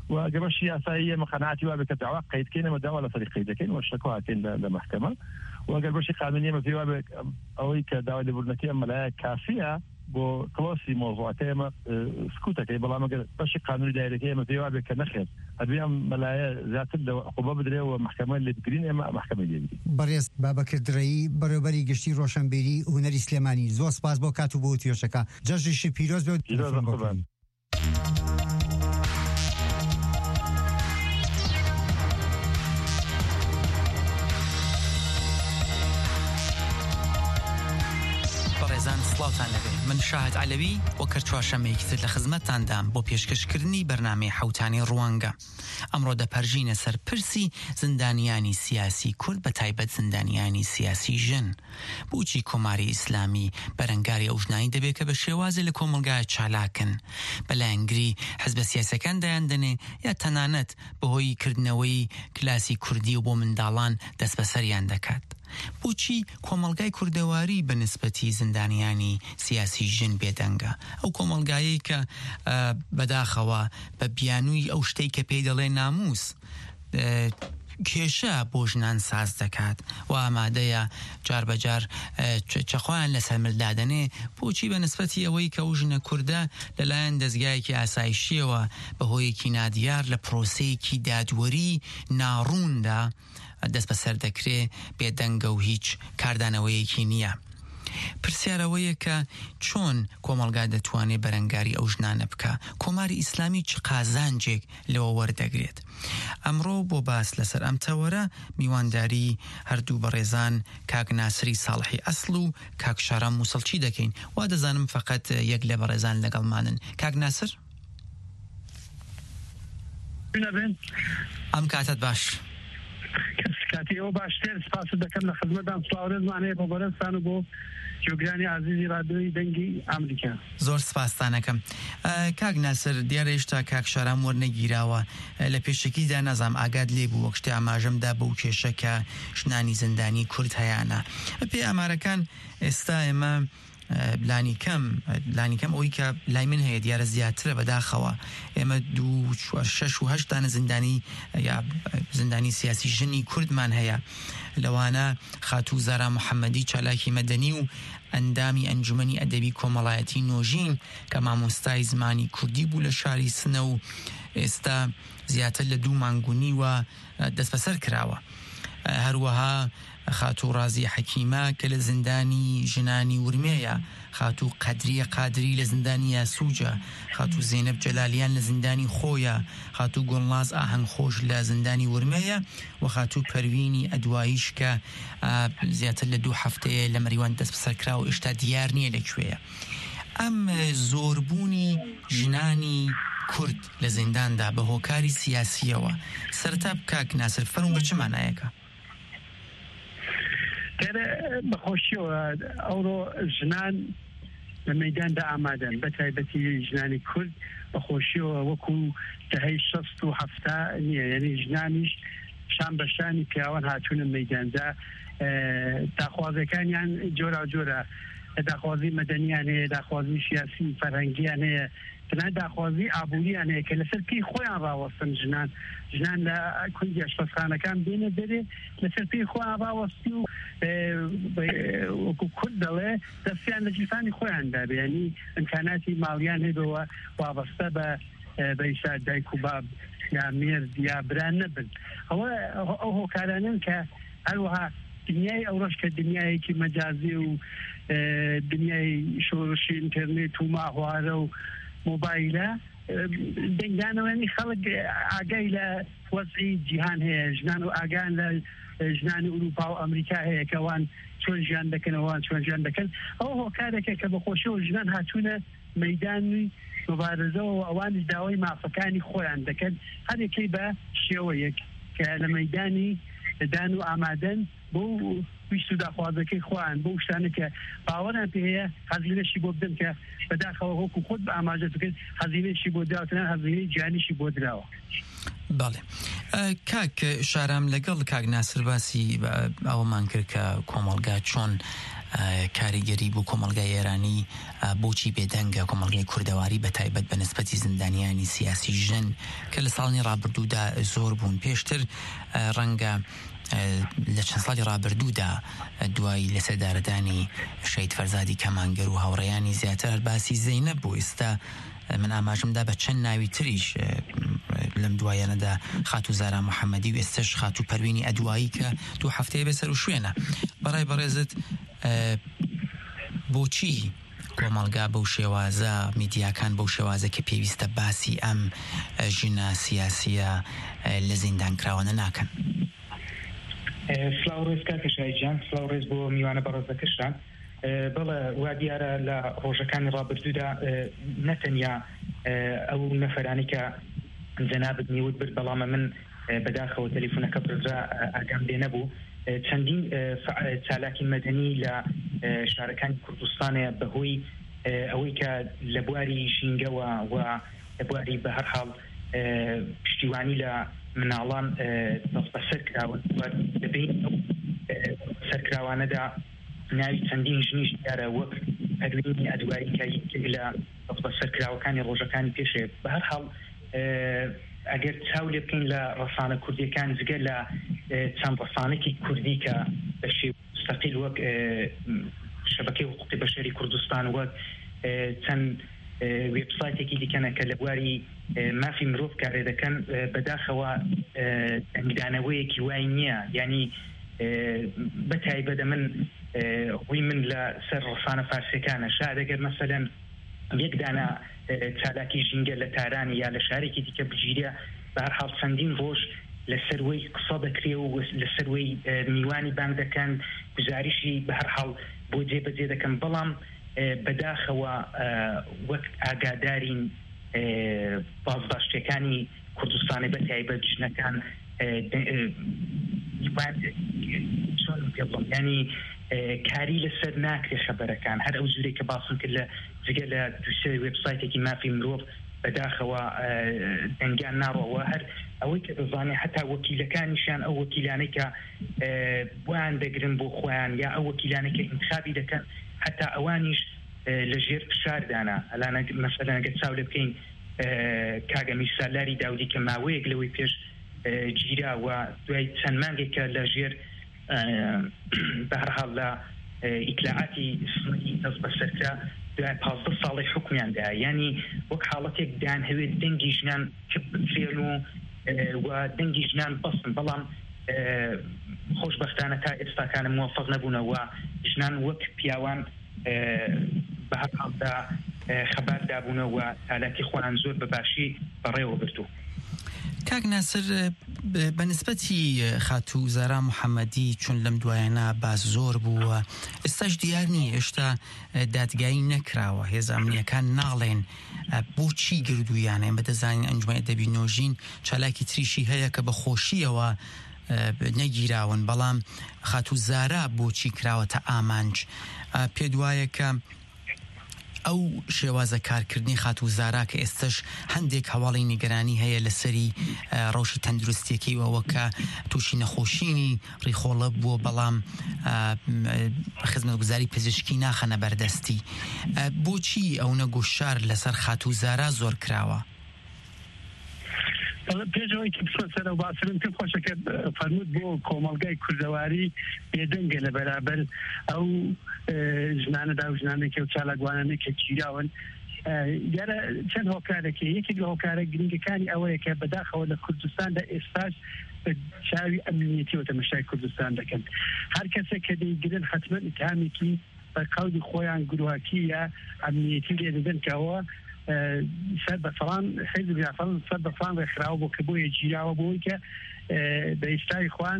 وقبش ياساية مقنعاتي وابك الدعوة قيد كين مدعوة لطريق قيد كين والشكوى كين لمحكمة وقبش قانونية ما في وابك أو كدعوة لبرنتي أما كافية بو كلاسي موضوع تيما سكوتك بلا ما باش قانون دايركي ما في وابك نخير هذيهم ملايا ذات عقوبة بدري ومحكمة اللي بكرين اما محكمة دي بريس بابكر درایی بروبری گشتی روشنبیری هنری سلیمانی زو سپاس بو کاتو بو تیوشکا جاجش پیروز بود بەڕێزان سڵاوتان لەبێ من شاهد علەوی وەکە چوارشەمەیەکی تر لە خزمەتتاندام بۆ پێشکەشکردنی بەرنامەی حەوتانی ڕوانگە ئەمڕۆ دەپەرژینە سەر پرسی زیندانیانی سیاسی کورد بە تایبەت زیندانیانی سیاسی ژن بۆچی کۆماری ئیسلامی بەرەنگاری ئەو ژنانی دەبێت کە بە شێوازی لە کۆمەلگایە چالاکن بەلایەنگری حزبە سیاسەکان دایاندنێ یا تەنانەت بەهۆی کردنەوەی کلاسی کوردی و بۆ منداڵان دەست بەسەریان دەکات بۆچی کۆمەلگای کوردەواری بە نسبەتی زیندانیانی سیاسی ژن بێدەنگە ئەو کۆمەلگایەی کە بەداخەوە بە بیانووی ئەو شتەی کە پێی دەڵێ ناموس کێشە بۆ ژنان ساز دەکات و ئامادەیە جاربەجار چەخۆیان لەسەر ملدادەنێ بۆچی بە نسبەتی ئەوەی کە ئەو ژنە کووردە لەلایەن دەستگایەکی ئاسایشیەوە بەهۆیەکی نادیار لە پرۆسەیەکی دادوەری ناڕووندا دەست بەسەر دەکرێ بێدەنگە و هیچ کاردانەوەیەکی نییە پرسیارەوەیە کە چۆن کۆمەلگا دەتوانێت بەرەنگاری ئەو ژنانە بکە کۆماری ئیسلامی چ قازانجێک لەوە وەردەگرێت ئەمڕۆ بۆ باس لەسەر ئەم تەوەرە میوانداری هەردوو بەڕێزان کاک ناسری ساڵحی ئەسڵ و کاک شارەم موسڵچی دەکەین وا دەزانم فەقەت یەک لە بەڕێزان لەگەڵمانن کاک ناسر ئەم کاتت باش کاتی ئەو باشتر سپاس دەکەم لە خزمەتدان سڵاوڕێزمانەیە بۆ بەڕێستان و بۆ جۆگرانی عزیزی رادیۆی دەنگی ئەمریکا زۆر سپاسدانەکەم کاک ناسر دیارە هێشتا کاک شارام وەرنەگیراوە لە پێشەکیدا نەزانم ئاگات لێ بوو وەک شتێ ئاماژەمدا بەو کێشە کە ژنانی زیندانی کورد هەیەە پێ ئامارەکان ئێستا ئێمە لانی کەم ئەوەی کە لای من هەیە دیارە زیاترە بەداخەوە ئێمە 6 دانە زیندانی یا زیندانی سیاسی ژنی کوردمان هەیە لەوانە خاتوو زارا محەممەدی چالاکی مەدەنی و ئەندامی ئەنجومەنی ئەدەبی کۆمەڵایەتی نۆژین کە مامۆستای زمانی کوردی بوو لە شاری سنە و ئێستا زیاتر لە 2 مانگونی و دەست بەسەر کراوە هەروەها خاتوو ڕازی حەکیمە کە لە زیندانی ژنانی ورمێیە خاتوو قەدریە قادری لە زیندانی یاسووجە خاتوو زێنەب جەلالیان لە زیندانی خۆیە خاتوو گۆڵناز ئاهەنگخۆش لە زیندانی ورمێیە و خاتوو پەروینی ئەدوایش کە زیاتر لە 2 هەفتەیە لە مەریوان دەست بەسەرکرا و ئێشتا دیار نییە لەکوێیە ئەم زۆربوونی ژنانی کورد لە زینداندا بە هۆکاری سیاسیەوە سەرتا کاک ناسر فەرموو بە چ مانایەکە بەخۆشیەوە ئەوڕۆ ژنان لە مەیداندا ئامادەن بە تایبەتی ژنانی کورد بەخۆشیەوە وەکو دەهەی 67 نییە یعنی ژنانیش شان بەشانی پیاوان هاتوونە مەیداندا داخوازەکانیان جۆرا جۆرە داخوازی مەدەنیان هەیە داخوازی سیاسی فەرهەنگیان هەیە تەنها داخوازی ئابووریان هەیە کە لەسەر پێی خۆیان ڕاوەستن ژنان لە کوندی ئەشپەزخانەکان بێنە دەرێ لەسەر پێی خۆیان ڕاوەستی و وەکو کورد دەڵێ دەستیان لە جیفانی خۆیاندا بێ ینی ئیمکاناتی ماڵیان هەبەوە وابەستە بە ئیسا دایک و باب یا مێرد یا بران نەبن ئەو هۆکارانن کە هەروەها دنیای ئەوڕۆژ کە دنیایەکی مەجازی و دنیای شۆڕشی ئینتەرنێت و ماهوارە و مۆبایلە دەنگدانەوەنی خەڵک ئاگای لە وەزعی جیهان هەیە ژنان و ئاگان لە ژنانی ئوروپا و ئەمریکا هەیە کەوان چۆن ژیان دەکەنەوەوان چۆن ژیان دەکەن ئەو هۆکارێکە کە بەخۆشیەوە ژنان هاتوونە مەیدانی مبارزەوە و ئەوانش داوای مافەکانی خۆیان دەکەن هەرێکی بە شێوەیەک کە لە مەیدانی دان و ئامادەن بۆ ویست و داخوازەکەی خۆیان بۆ شتانە کە باوەڕیان پێ هەیە هەزینەشی بۆ بدەن کە بەداخەوە وەکو خۆت بە ئاماژە بکەیت هەزینەشی بۆ دراوەتەنان هەزینەی جیهانیشی بۆ دراوە. بەڵێ کاک شارام لەگەڵ کاک ناسر باسی ئەوەمان کرد کە کۆمەڵگا چۆن کاریگەری بۆ کۆمەڵگای ئێرانی بۆچی بێدەنگە کۆمەڵگای کوردەواری بە تایبەت بە نسبەتی زندانیانی سیاسی ژن کە لە ساڵی ڕابردوودا زۆر بوون پێشتر ڕەنگە لە چەند ساڵی ڕابردوودا دوای لەسەردارەدانی شەید فەرزادی کەمانگەر و هاوڕێیانی زیاتر باسی زەینەب بوو. ئێستا من ئاماژمدا بە چەند ناوی تریش لەم دوایانەدا خاتو زارا محەممەدی و ئێستش خاتو پەروینی ئەدوایی کە دوو هەفتەیە بەسەر و شوێنە. بەڕای بەڕێزت بۆچی کۆمەڵگا بەو شێوازە میدیاکان بەو شێوازە کە پێویستە باسی ئەم ژنە سیاسیە لە زیندانکراوانە ناکەن؟ سلااو ڕێز کاکە شایجان، سلااو ڕێز بۆ میوانە بەڕێزەکەشتان. بەڵێ وا دیارە لە ڕۆژەکانی ڕابردوودا نەتەنیا ئەو نەفەرانی کە جەنابەت نیوت برد، بەڵامە من بەداخەوە تەلیفۆنەکە برزا ئاگام لێ نەبوو. چەندین چالاکی مەدەنی لە شارەکانی کوردستانە بەهۆی ئەوەی کە لە بواری ژینگەوە و لە بواری بە هەر حاڵ پشتیوانی لە مناڵان دەست بەسەر کراون دەبین سەرکراوانەدا ناوی چەندین ژنیش دیارە وەک پەروینی ئەدوایی کە لە دەست بەسەرکراوەکانی ڕۆژەکانی پێشێ. بە هەر حاڵ ئەگەر چاو لێ بکەین لە ڕەسانە کوردیەکان جگە لە چەند ڕەسانێکی کوردی کە بە شێوەیەکی مستەقیل وەک شەبەکەی حقوقی بەشەری کوردستان وەک چەند وێبسایتێکی دیکەنە کە لە بواری مافی مرۆڤ کارێ دەکەن، بەداخەوە دەنگدانەوەیەکی وای نییە. ینی بەتایبەت من ڕووی من لە سەر ڕەسانە فارسیەکانە شاید ئەگەر مەسەلەن یەک دانە چالاکی ژینگە لە تارانی یا لە شارێکی دیکە بگیرە، بە هەر حاڵ چەندین ڕۆژ لەسەر وەی قسە دەکرێ و لەسەر وەی میوانی بانگ دەکەن، گزاریشی بە هەر حاڵ بۆ جێبەجێ دەکەن. بەڵام بەداخەوە وەک ئاگادارین بازباشتەکانی کوردستانی بەتایبەت ژنەکان چۆن پێ بڵێم ینی کاری لەسەر ناکرێ خەبەرەکان. هەر ئەو جورێک کە باسم کرد لە جگە لە دووسێ وێبسایتێکی مافی مرۆڤ بەداخەوە دەنگیان ناڕەوە، هەر ئەوەی کە دەزانێ حتا وەکیلەکانیشیان ئەو وەکیلانەی کە بۆیان دەگرن بۆ خۆیان یا ئەو وەکیلانە کە ئینتخابی دەکەن حتا ئەوانیش لە ژێر فشاردانە. ئەلانە مەسەلەن ئەگەر چاو لێ بکەین کاگەمی سالاری داودی کە ماوەیەک لەوەی پێش گیراوە دوای چەند مانگێکە لە ژێر بە هەر حاڵ لە ئیطلاعاتی سنەی دەست بەسەرکرا دوای 15 ساڵی حکمیاندا، ینی وەک حاڵەتێک دان هەوێت دەنگی ژنان بفرێن و دەنگی ژنان بەسن. بەڵام خۆشبەختانە تا ئێستاکانە موفق نەبوونەوە ژنان وەک پیاوان بە هەر حاڵدا خەبار دابوونەوە چالاکی خۆیان زۆر بەباشی بەڕێوە گرتووە. کاک ناسر بەنسبەتی خاتو زارا محەممەدی چون لەم دوایانە باس زۆر بووە، ئێستاش دیار نیە هێشتا دادگایی نەکراوە، هێز ئەمنیەکان ناڵێن بۆچی گردوویانە. بەدەزانین ئەنجومەی ئەدەبی نۆژین چالاکی تریشی هەیە کە بە خۆشیەوە نەگیراون، بەڵام خاتو زارا بۆچی کراوەتە ئامانج. پێ وایە کە ئەو شێوازە کارکردنی خاتو زارا کە ئێستش هەندێک هەواڵی نیگەرانی هەیە لەسەری ڕەوشی تەندروستیەکەی وەوە کە تووشی نەخۆشینی ڕیخۆڵە بووە، بەڵام خزمەتگوزاری پزیشکی ناخەنە بەردەستی. بۆچی ئەو نەگۆشار لەسەر خاتو زارا زۆر کراوە؟ پێشەوەی سەر و باسرم پێ خۆشەکە فەرمووت بۆ کۆمەڵگای کوردەواری بێدەنگە لە بەرابەر ئەو ژنانەدا و ژنانێکی و چالاکوانانە کە گیراون. دیارە چەند هۆکارێکی یەکێک لە هۆکارە گرنگەکانی ئەوەیە کە بەداخەوە لە کوردستاندا ئێستاش چاوی ئەمنیەتی و تەماشای کوردستان دەکەن. هەر کەسێک کە دەیگرن حتمما ئیتهامێکی بە قەولی خۆیان گروهاکی یا ئەمنیەتی لێ دەدەن کە ئەوە سەر بە فڵان حیزب یا سەر بە فڵان ڕێکخراوە بۆ کە بۆیە گیراوە بۆی کە بە ئێستای خوان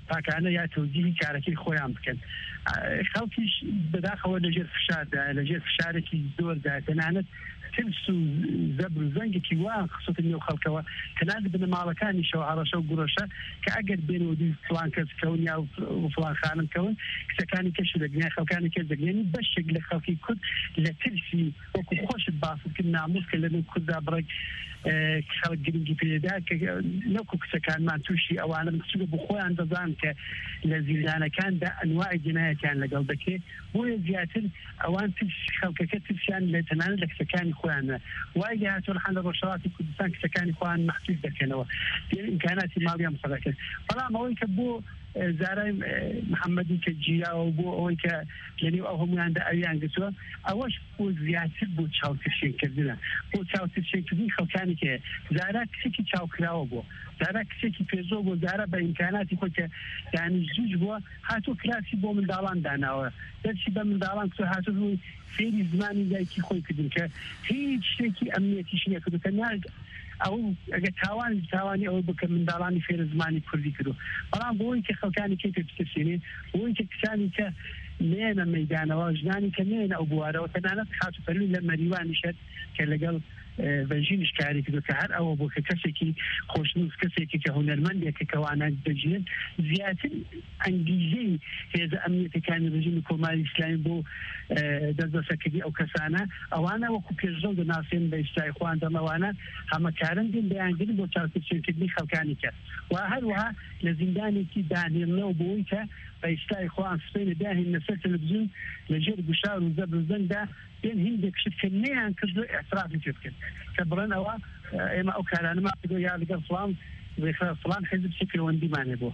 پاکانە یا تەوجیهی کارەکەی خۆیان بکەن خەڵکیش بەداخەوە لەژێر فشاردا لەژێر فشارێکی زۆردا تەنانەت ترس و زەبر و زەنگێکی وا خسووتە نێو خەڵکەوە تەنانەت بنەماڵەکانیشەوە هەڕەشە و گوڕەشە کە ئەگەر بێنەوە دوی فڵان کەس کەون یا فڵان خانم کەون کچەکانی کەش دەگرێن خەڵکانی کەس دەگرێنی بەشێک لە خەڵکی کورد لە ترسی وەکو خۆشت باسکرد ناموس کە لەنێو کووردا بڕێک خەڵک گرنگی پێدا کە نەکو کچەکانمان تووشی ئەوانە مقصودە بۆ خۆیان دەزان کە لە زیندانەکاندا ئەنواعی جنایەتیان لەگەڵ دەکرێت بۆیە زیاتر ئەوان خەڵکەکە ترسیان لە تەنانەت لە کچەکانی خۆیانە وای هاتووە لە حەندە ڕۆژهەڵاتی کوردستان کچەکانی خۆیان مەحدود دەکەنەوە ئیمکاناتی ماڵیان مسەڵەکرد بەڵام ئەوەی کە بۆ زارای محەممەدی کە گیراوە بۆ ئەوەی کە لەنێو ئەو هەمویاندا ئەویان گرتووە ئەوەش بۆ زیاتر بۆ چاوترشێنکردنە بۆ چاوترشێنکردنی خەڵکانی کە زارا کچێکی چاوکراوە بووە زارا کچێکی پێزۆ بۆ زارا بە ئیمکاناتی خۆی کە دانیشتووش بووە هاتوو کراسی بۆ منداڵان داناوە دەرچی بە منداڵان کچۆ هاتوو فێری زمانی دایکی خۆی کردن کە هیچ شتێکی ئەمنیەتیش نییە کە ئەو ئەگە تاوانی ئەوە بکە منداڵانی فێر زمانی کوردی کردو بەڵام بۆی کە خەڵکانی کێ پێسێنێ بۆی کە کسانی کە نێنە مەیدانەوە ژنانی کە نێنە ئەو بوارەوە تەنانەت خاتوپەروی لە مەریوانیشت کە لەگەڵ بەژینش کاری کردو کە هەر ئەوە بۆ کە کەسێکی خۆشنووس کەسێکی کە هونەرمەندێکە کەوانە دەژێن زیاتر ئەنگیزەی هێزە ئەمنیەتەکانی ڕژیمی کۆماری ئیسلامی بۆ دەستبەسەرکردنی ئەو کەسانە ئەوانە وەکو پێشڕۆ دەناسێن بە ئیستای خۆیان دەمەوانە هەمەکارن دێن بەیانگرن بۆ چاوپێچێنکردنی خەڵکانی کرد و هەروەها لە زیندانێکی دانێنەوە بۆی کە بە ئیستای خۆیان سپێنە داهێن لەسەر تەلەڤیزیۆن لەژێر گوشار و زەبر و زەنگدا بێن هیندێک شت کە نەیان کردو ئێعترافی پێ بکەن کە بڵێن ئەوە ئێمە ئەو کارانەمان کردو یا لەگەڵ فڵان حزب چ پەیوەندیمانێ بۆ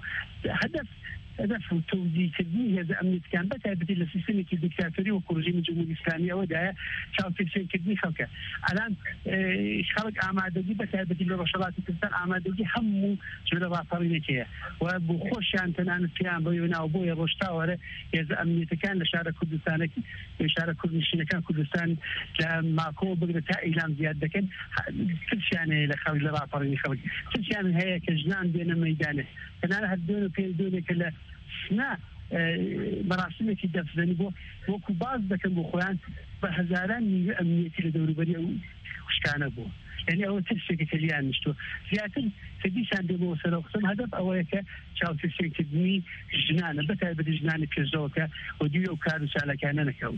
هدف توزیعکردنی هێزە ئەمنیەتەکان بەتایبەتی لە سیستەمێکی دیکتاتۆری و ڕژیمی جمهوری ئیسلامی ئەوەدایە چاوپێچێنکردنی خەڵکە ئەلان خەڵک ئامادەگی بەتایبەتی لە ڕۆژهەڵاتی کوردستان ئامادەگی هەموو جۆرە ڕاپەڕینێکەیە و بۆ خۆشیان تەنانەت پێیان بەوەی ناو بۆیە ڕۆژتاوەرە هێزە ئەمنیەتەکان لە شارە کوردستانێکی لە شارە کوردنشینەکان کوردستان لە ماکۆ بگرە تا ئیلام زیاد دەکەن ترسیانەیە لە خەڵک لە ڕاپەڕینی خەڵک ترسیان هەیە کە ژنان بێنە مەیدانێ تەنانەت هەر دوێن و پێ دوێنێکە لە نا مەراسمێکی دەفزەنی بۆ وەکو باز دەکەن بۆ خۆیان بە هەزاران نیوە ئەمنیەتی لە دەوروبەری ئەو خوشکانە بووە یعنی ئەوە ترسێکی کەلیان نیشتووە زیاتر کە دیسان دێمەوە سەر قسم هەدەف ئەوەیە کە چاوپێچێنکردنی ژنانە بەتایبەتی ژنانی پێشەوەکە و دوی ئەو کار و چالاکانە نەکەون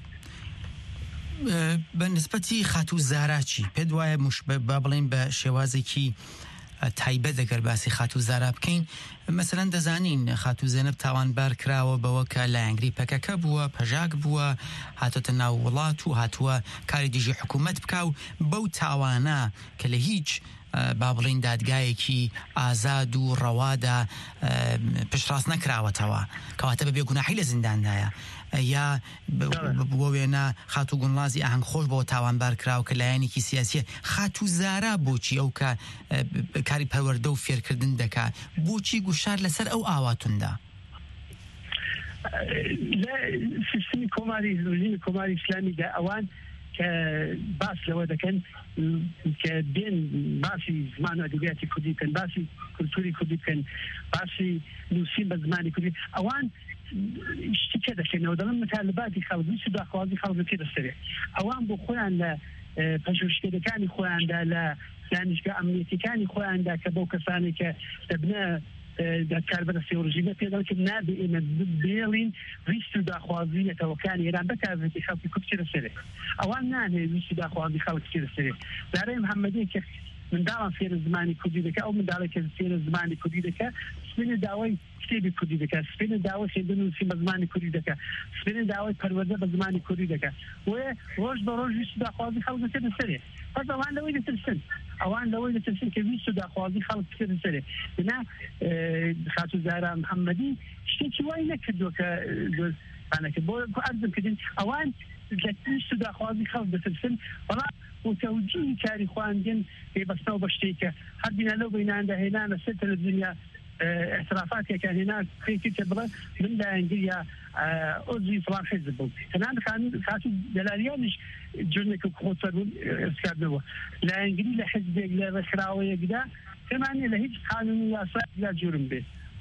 بە نسبەتی خاتوو زاراچی پێت وایە با بڵێن بە شێوازێکی تایبەت دەگەر باسی خاتوو زارا بکەین مەسەلەن دەزانین خاتوو زێنەب تاوانبار کراوە بەوە کە لایەنگری پەکەکە بووە پەژاک بووە هاتۆتە ناو وڵات و هاتووە کاری دژی حکوومەت بکە و بەو تاوانە کە لە هیچ با بڵین دادگایەکی ئازاد و ڕەوادا پشتڕاست نەکراوەتەوە کەواتە بەبێ گوناحی لە زینداندایە یا بۆ وێنە خاتوو گونڵازی ئاهەنگ خۆش بۆ تاوانبار کراوە کە لایەنێکی سیاسیە خاتوو زارا بۆچی ئەو کە کاری پەروەردە و فێرکردن دەکات بۆچی گوشار لەسەر ئەو ئاواتوندا لە سیستمی کۆماری ئیسلامیدا ئەوان کە باس لەوە دەکەن کە دێن باسی زمان و ئەدەبیاتی کوردی بکەن باسی کولتوری کوردی بکەن باسی نووسین بە زمانی کوردی ئەوان شتێکە دەکەنەوە دەڵێن مەتالباتی خەڵک ویست و داخوازی خەڵک پێدەسەرێت ئەوان بۆ خۆیان لە پەژۆشکێرەکانی خۆیاندا لە دانیشگا ئەمنیەتیەکانی خۆیاندا کە بەو کەسانی کە دەبنە کاربەدەستی ڕژیمە پێدەڵێت کە نابێ ئێمە بێڵین ویست و داخوازیەتەوەکانی ئێران بەکاربێتی خەڵکی کورد پێدەسەرێت ئەوان نانێت ویست و داخوازی خەڵک پێدەسەرێت دارای محەممەدی کە منداڵان فێر زمانی کوردی دەکە ئەو منداڵێک کە فێر زمانی کوردی دەکە سپێنە داوای کتێبی کوردی دەکە سپێنە داوای خوێندن و نووسین بە زمانی کوردی دەکە سپێنە داوای پەروەردە بە زمانی کوردی دەکە وێ ڕۆژ بە ڕۆژ ویست و داخوازی خەڵک پێدەسەرێت پس ئەوان لەوەی دەترسن کە ویست و داخوازی خەڵک پێدەسەرێت بنا خاتوو زارا محەممەدی شتێکی وای نەکردووە کە دۆستانەکە بۆ عەرزم کردن ئەوان لە ویست و داخوازی خەڵک دەترسن بەڵام وتەوجیهی کاری خواندن پێبەستەوە بە شتێکە هەر بینە لەو بیناندا هێنانە سەر تەلەڤیزیۆنیا اعترافاتێکە هێنا پێی کە بڵێ من لایەنگر یا عضوی فڵان حیزب بووم تەنانەت خاتوو دەلاریانیش جورنێکە خۆسەر بوون ئێسکاردنەوە لایەنگری لە حیزبێک لە ڕێکخراوەیەکدا پێمانێ لە هیچ قانون و یاسایەکدا جورم بێت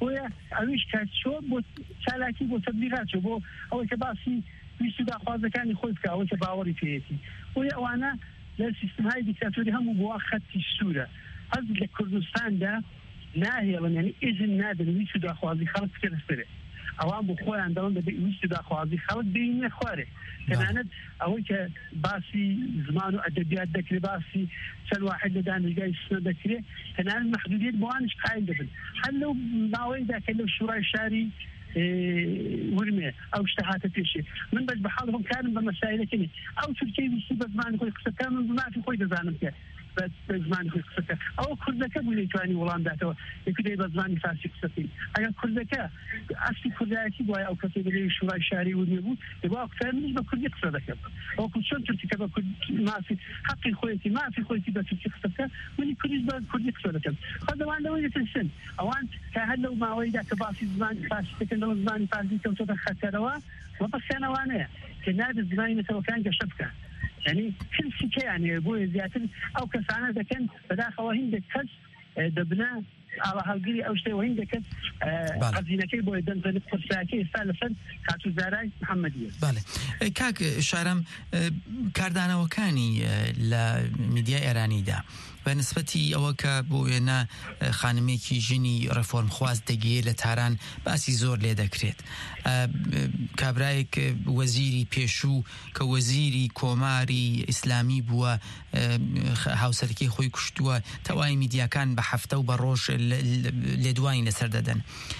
بۆیە ئەویش کاتچۆ بۆ چالاکی بۆ تەبلیغاتچۆ بۆ ئەوەی کە باسی ویست و داخوازەکانی خۆی بکە ئەوەی کە باوەڕی پێێتی بۆیە ئەوانە لە سیستمهای دیکتاتۆری هەموو بۆ خەتی سوورە هەز لە کوردستاندا ناهێڵن یعنی ئیزن نادن ویست و داخوازی خەڵک بکەرەسەرێ ئەوان بۆ خۆیان دەڵن دەبێت ویست و داخوازی خەڵک بینە خوارێ تەنانەت ئەوەی کە باسی زمان و ئەدەبیات دەکرێت باسی چەند واحد لە دانیشگای سنە دەکرێت تەنانەت محدودیت بۆوانش قایل دەبن هەر لەو ماوەیەدا کە لەو شوڕای شاری ورمێ ئەو شتە هاتە پێشێ من بەس بەحاڵ خۆم کارم بە مەسایلەکەنی ئەو تورکیای ویستی بە زمانی خۆی قسەکە من بمافی خۆی دەزانم کە بە زمانی خۆی قسەکە ئەوە کوردەکە بوو لەیتوانی وەڵام داتەوە یەکدەی بە زمانی فارسی قسەکەی ئەگەر کوردەکە ئەسلی کوردایەتی بۆیە ئەو کەسێک لەوێ شوڕای شاری ورمێ بوو دەبا ئەو قسە منیش بە کوردی قسە دەکەم ئەوکو چۆن تورکیەکە بە مافی حەقی خۆیەتی مافی خۆیەتی بە تورکی قسەکە منی کوردیش بە کوردی قسە دەکەم خۆدەوان لەوەی دەترسن ئەوان کە هەر لەو ماوەیەدا کە باسی زمانی فارسی دەکەن لەوە زمانی فارسی کەوتۆتە خەتەرەوە وەبەسیانەوانەیە کە نادە زمانی نەتەوەکان گەشە بکەن يعني كل شيء يعني بوي زياتر او كسانه دكن بداخل هندك كس دبنا على هالقري او شيء وهندك قزينكي بوي دنزل فرساكي ثالثا كاتو زاراي محمديه بله كاك شارم کاردانەوەکانی لە میدیای ئێرانیدا بەنسبەتی ئەوە کە بۆ وێنە خانمێکی ژنی ڕێفۆرم خواست دەگیر لە تاران باسی زۆر لێ دەکرێت کابرایەک وەزیری پێشوو کە وەزیری کۆماری ئیسلامی بووە هاوسەرکی خۆی کوشتووە تەواوی میدیاکان بە هەفتە و بە ڕۆژ لێدوانی لەسەر دەدەن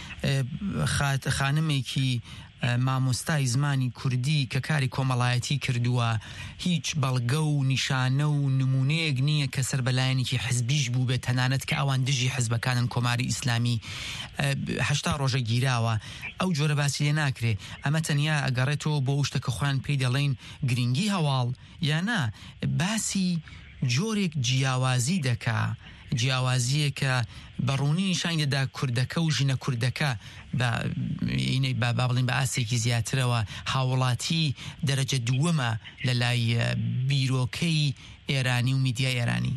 خانمێکی مامۆستای زمانی کوردی کە کاری کۆمەڵایەتی کردووە هیچ بەڵگە و نیشانە و نمونەیەک نییە کە سەربەلایەنێکی حزبیش بوو بێت تەنانەت کە ئەوان دژی حزبەکانن کۆماری ئیسلامی 80 ڕۆژە گیراوە ئەو جۆرە باسی لێ ناکرێ ئەمە تەنیا ئەگەڕێتەوە بۆ شتە کە خۆیان پێی دەڵێن گرنگی هەواڵ یانە باسی جۆرێک جیاوازی دەکا جیاوازیە کە بەڕوونی نیشان دەدا کوردەکە و ژینە کوردەکە با بڵین بە ئاسێکی زیاترەوە هاوڵاتی دەرەجە دووەمە لە لای بیرۆکەی ئێرانی و میدیای ئێرانی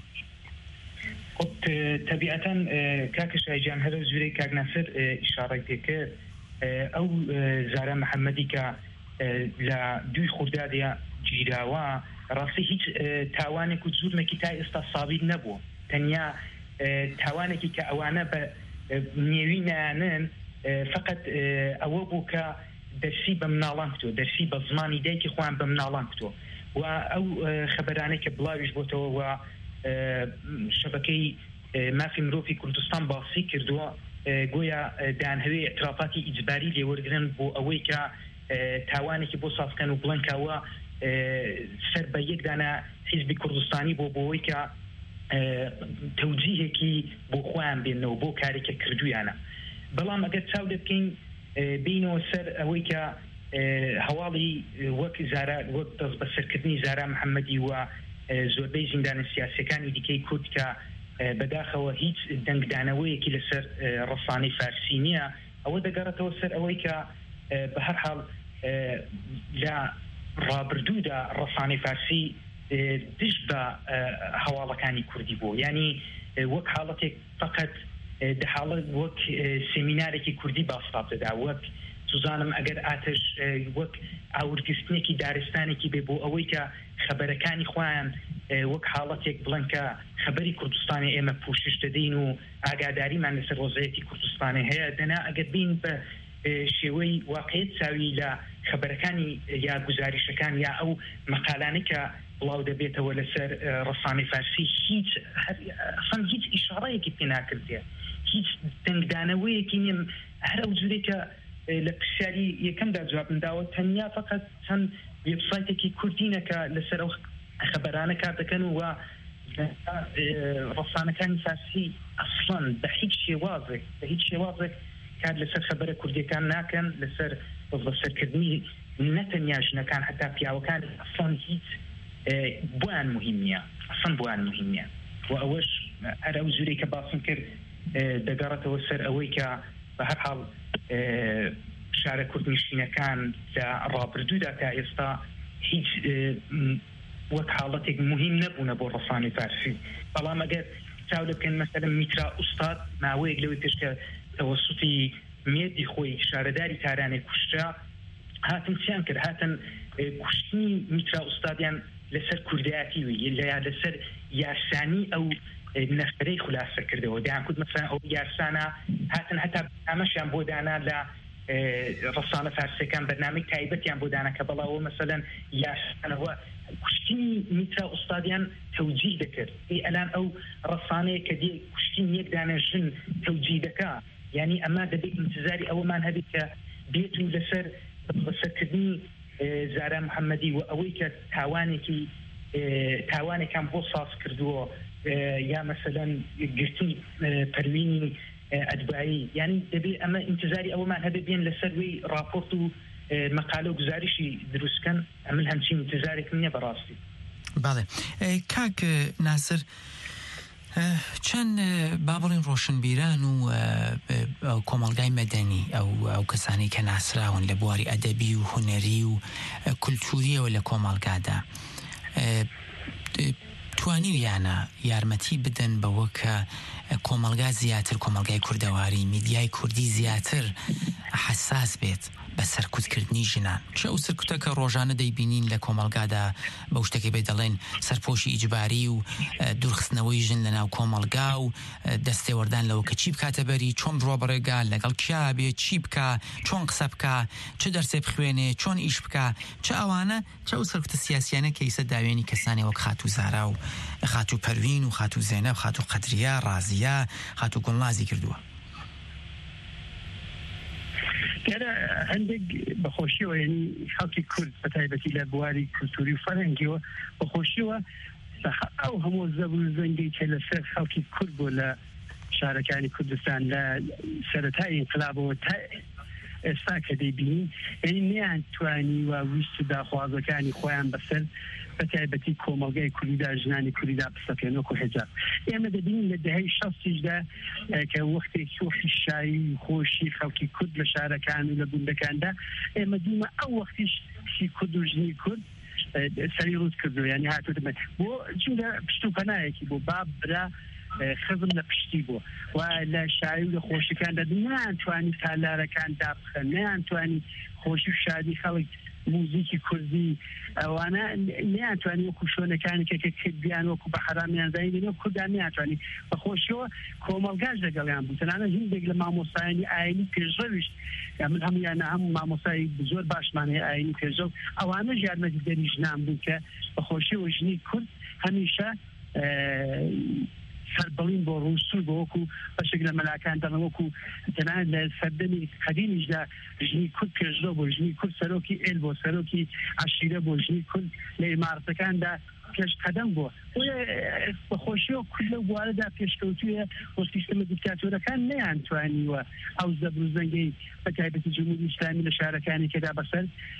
طبیعەتاً کاکە شایجان هەرە زورەی کاک ناسر ئیشارەی پێکرد ئەو زارا محەممەدی کە لە دوی خوردادە گیراوە ڕاستی هیچ تاوانێک و زورمێکی تا ئێستا سابیت نەبووە تەنیا تاوانێکی کە ئەوانە بە نێوی نانن فقط ئەوە بوو کە دەرسی بە مناڵان کتۆ دەرسی بە زمانی دایکی خۆیان بە مناڵان کتۆ و ئەو خەبەرانەی کە بڵاویش بۆتەوە و شەبەکەی مافی مرۆڤی کوردستان باسی کردووە گویا دانهەوێ ئەترافاتی ئیجباری لێوەرگرن بۆ ئەوەی کە تاوانێکی بۆ سازکەن و بڵنکەوە سەر بە یەکدانە حیزبی کوردستانی بۆ بۆەوەی کە تەوجیهێکی بۆ خۆیان بێنەوە بۆ کارێکە کردویانە بەڵام ئەگەر چاو دەبکەین بینەوە سەر ئەوەی کە هەواڵی وەک دەست بە سەرکردنی زارا محەممەدی و زۆربەی زیندانە سیاسەکانی دیکەی کورد کە بەداخەوە هیچ دەنگدانەوەیەکی لەسەر ڕەسانەی فارسی نییە ئەوە دەگەڕێتەوە سەر ئەوەی کە بە هەر حاڵ لە ڕابردوودا ڕەسانەی فارسی دش بە هەواڵەکانی کوردی بوو ینی وەک حاڵەتێک فقط دەحاڵت وەک سێمینارێکی کوردی باستاب دەدا وەک سوزانم ئەگەر ئاتش وەک ئاورگستنێکی دارستانێکی بێ بۆ ئەوەی کە خەبەرەکانی خۆیان وەک حاڵەتێک بڵن کە خەبەری کوردستانی ئێمە پوشش دەدەین و ئاگاداریمان لەسەر ڕۆژەیەتی کوردستانی هەیە دەنا ئەگەر بین بە شێوەی واقعیت چاوی لە خەبەرەکانی یا گزاریشەکان یا ئەو مەقالانە کە بڵاو دەبێتەوە لەسەر ڕەسانەی فارسی هیچ ئیشارەیەکی پێ ناکردێ هیچ دەنگدانەوەیەکی نیم هەر ئەو جورێکە لە پرسیاری یەکەمدا جواب داوە تەنیا فقط چەند وێبسایتێکی کوردینەکە لەسەر ئەو خەبەرانە کار دەکەن و ڕەسانەکانی فارسی ئەسڵەن بە هیچ شێوازێک کار لەسەر خەبەرە کوردیەکان ناکەن لەسەر بەسەرکردنی نەتەنیا ژنەکان حتا پیاوەکان ئەسڵەن هیچ بوان مهم نییە ئەسڵەن بوان مهم نییە و ئەوەش هەر ئەو زورەی کە باسم کرد دەگەڕێتەوە سەر ئەوەی کە بە هەر حاڵ شارە کوردنشینەکان لە ڕابردوودا تا ئێستا هیچ وەک حاڵەتێک مهم نەبوونە بۆ ڕەسانەی فارسی بەڵام ئەگەر چاو دەکەن مەسەلەن میترا ئوستاد ماوەیەک لەوەی پێش کە تەوەسوتی مێردی خۆی شارەداری تارانێ کوشترا هاتن چیان کرد هاتن کوشتنی میترا ئوستادیان لەسەر کوردایەتی وی لەسەر یاسانی ئەو نەفرەی خولاسە کردەوە دەیان کوت مەسەڵەن ئەو یاسانە هاتن هەتا ئەمەشیان بۆ دانا لە ڕەسانە فارسیەکان بەرنامەی تایبەتیان بۆ دانا کە بەڵاوە مەسەڵەن یاسانەوە کوشتنی میترا ئوستادیان تەوجیه دەکرد ئەلان ئەو ڕەسانەیە کە دێ کوشتین یەک دانە ژن تەوجیه دەکا یعنی ئەمە دەبێت انتزاری ئەوەمان هەبێت کە بێت و لەسەر بەسەرکردنی زارا محەممەدی و ئەوەی کە تاوانێکان بۆ ساز کردووە یا مەسەلەن گرتنی پەروینی ئەدبایی یعنی دەبێت ئەمە انتزاری ئەوەمان هەبێت بێن لەسەر وی راپۆرت و مەقالە و گزاریشی دروستکەن ئەمن هەمچین انتزارێکم نییە بەڕاستی. باڵێ کاک ناسر چەند با بڵێن ڕۆشنبیران و کۆمەڵگای مەدەنی ئەو کەسانی کە ناسراون لە بواری ئەدەبی و هونەری و کولتوریەوە لە کۆمەڵگادا توانیویانە یارمەتی بدەن بەوە کە کۆمەڵگا زیاتر کۆمەڵگای کوردەواری میدیای کوردی زیاتر حساس بێت بە سەرکوتکردنی ژنان چ ئەو سەرکوتە کە ڕۆژانە دەیبینین لە کۆمەڵگادا بەو شتێکی بێ دەڵێن سەرپۆشی ئیجباری و دوورخستنەوەی ژن لە ناو کۆمەڵگا و دەستێوەردان لەوە کە چی بکاتە بەری چۆن بڕۆ بەڕێگا لەگەڵ کیا بێ چی بکە چۆن قسە بکە چ دەرسێ بخوێنێ چۆن ئیش بکە چ ئەوانە چ ئەو سەرکوتە سیاسیانە کە ئیسە داوێنی کەسانی وەک خاتوو زارا و خاتوو پەروین و خاتوو زێنەب خاتوو قەدریە ڕازیە خاتوو گوڵنازی کردووە هەندێک بەخۆشیەوە ینی خەڵکی کورد بە تایبەتی لە بواری کولتوری و فەرهەنگیەوە بەخۆشیەوە ئەو هەموو زەبر و زەنگی کە لەسەر خەڵکی کورد بۆ لە شارەکانی کوردستان لە سەرەتای ئینقلابەوە تا ئێستا کە دەیبینی یعنی نیان توانی و ویست و داخوازەکانی خۆیان بەسەر بە تایبەتی کۆمەڵگای کوردیدا ژنانی کوردیدا بسەپێن وەکو حجاب ئێمە دەبینین لە دەهەی شەستیشدا کە وەختێکی وەختی شایی خۆشی خەڵکی کورد لە شارەکان و لە گوندەکاندا ئێمە دیمە ئەو وەختیش شی کورد و ژنی کورد سەری ڕوت کردو یعنی هاتووە بۆ چونکە پشت و پەنایەکی بۆ باب برا خزم لە پشتی بوو و لە شایی و لە خۆشیەکاندا نەیانتوانی تالارەکان دابخەن نەیانتوانی خۆشی و شادی خەڵک موزیکی کوردی ئەوانە نەیانتوانی وەکو شوێنەکانی کە کردیان وەکو بە حرامیان زانینەوە کوردان نەیانتوانی بەخۆشیەوە کۆمەڵگاش لەگەڵیان بوو تەنانەت هیچێک لە مامۆستایانی ئاینی پێشڕەویشت من هەمویانە هەموو مامۆستایی زۆر باشمان هەیە ئاینی پێشڕەو ئەوانەش یارمەتیدەری ژنان بوون کە بەخۆشیەوە ژنی کورد هەمیشە سەربەڵین بۆ ڕووسور بۆ وەکو بەشێک لە مەلاکان دەڵێن وەکو تەنانەت لە سەردەمی قەدیمیشدا ژنی کورد پێشڕەو بۆ ژنی کورد سەرۆکی ئێل بۆ سەرۆکی عەشیرە بۆ ژنی کورد لە ئیمارەتەکاندا پێش قەدەم بووە بەخۆشیەوە کورد لەو بوارەدا پێشکەوتوویە بۆ سیستەمە دیکتاتۆرەکان نەیانتوانیوە ئەو زەبر و زەنگەی بە تایبەتی جمهوری ئیسلامی لە شارەکانی کەدا بەسەر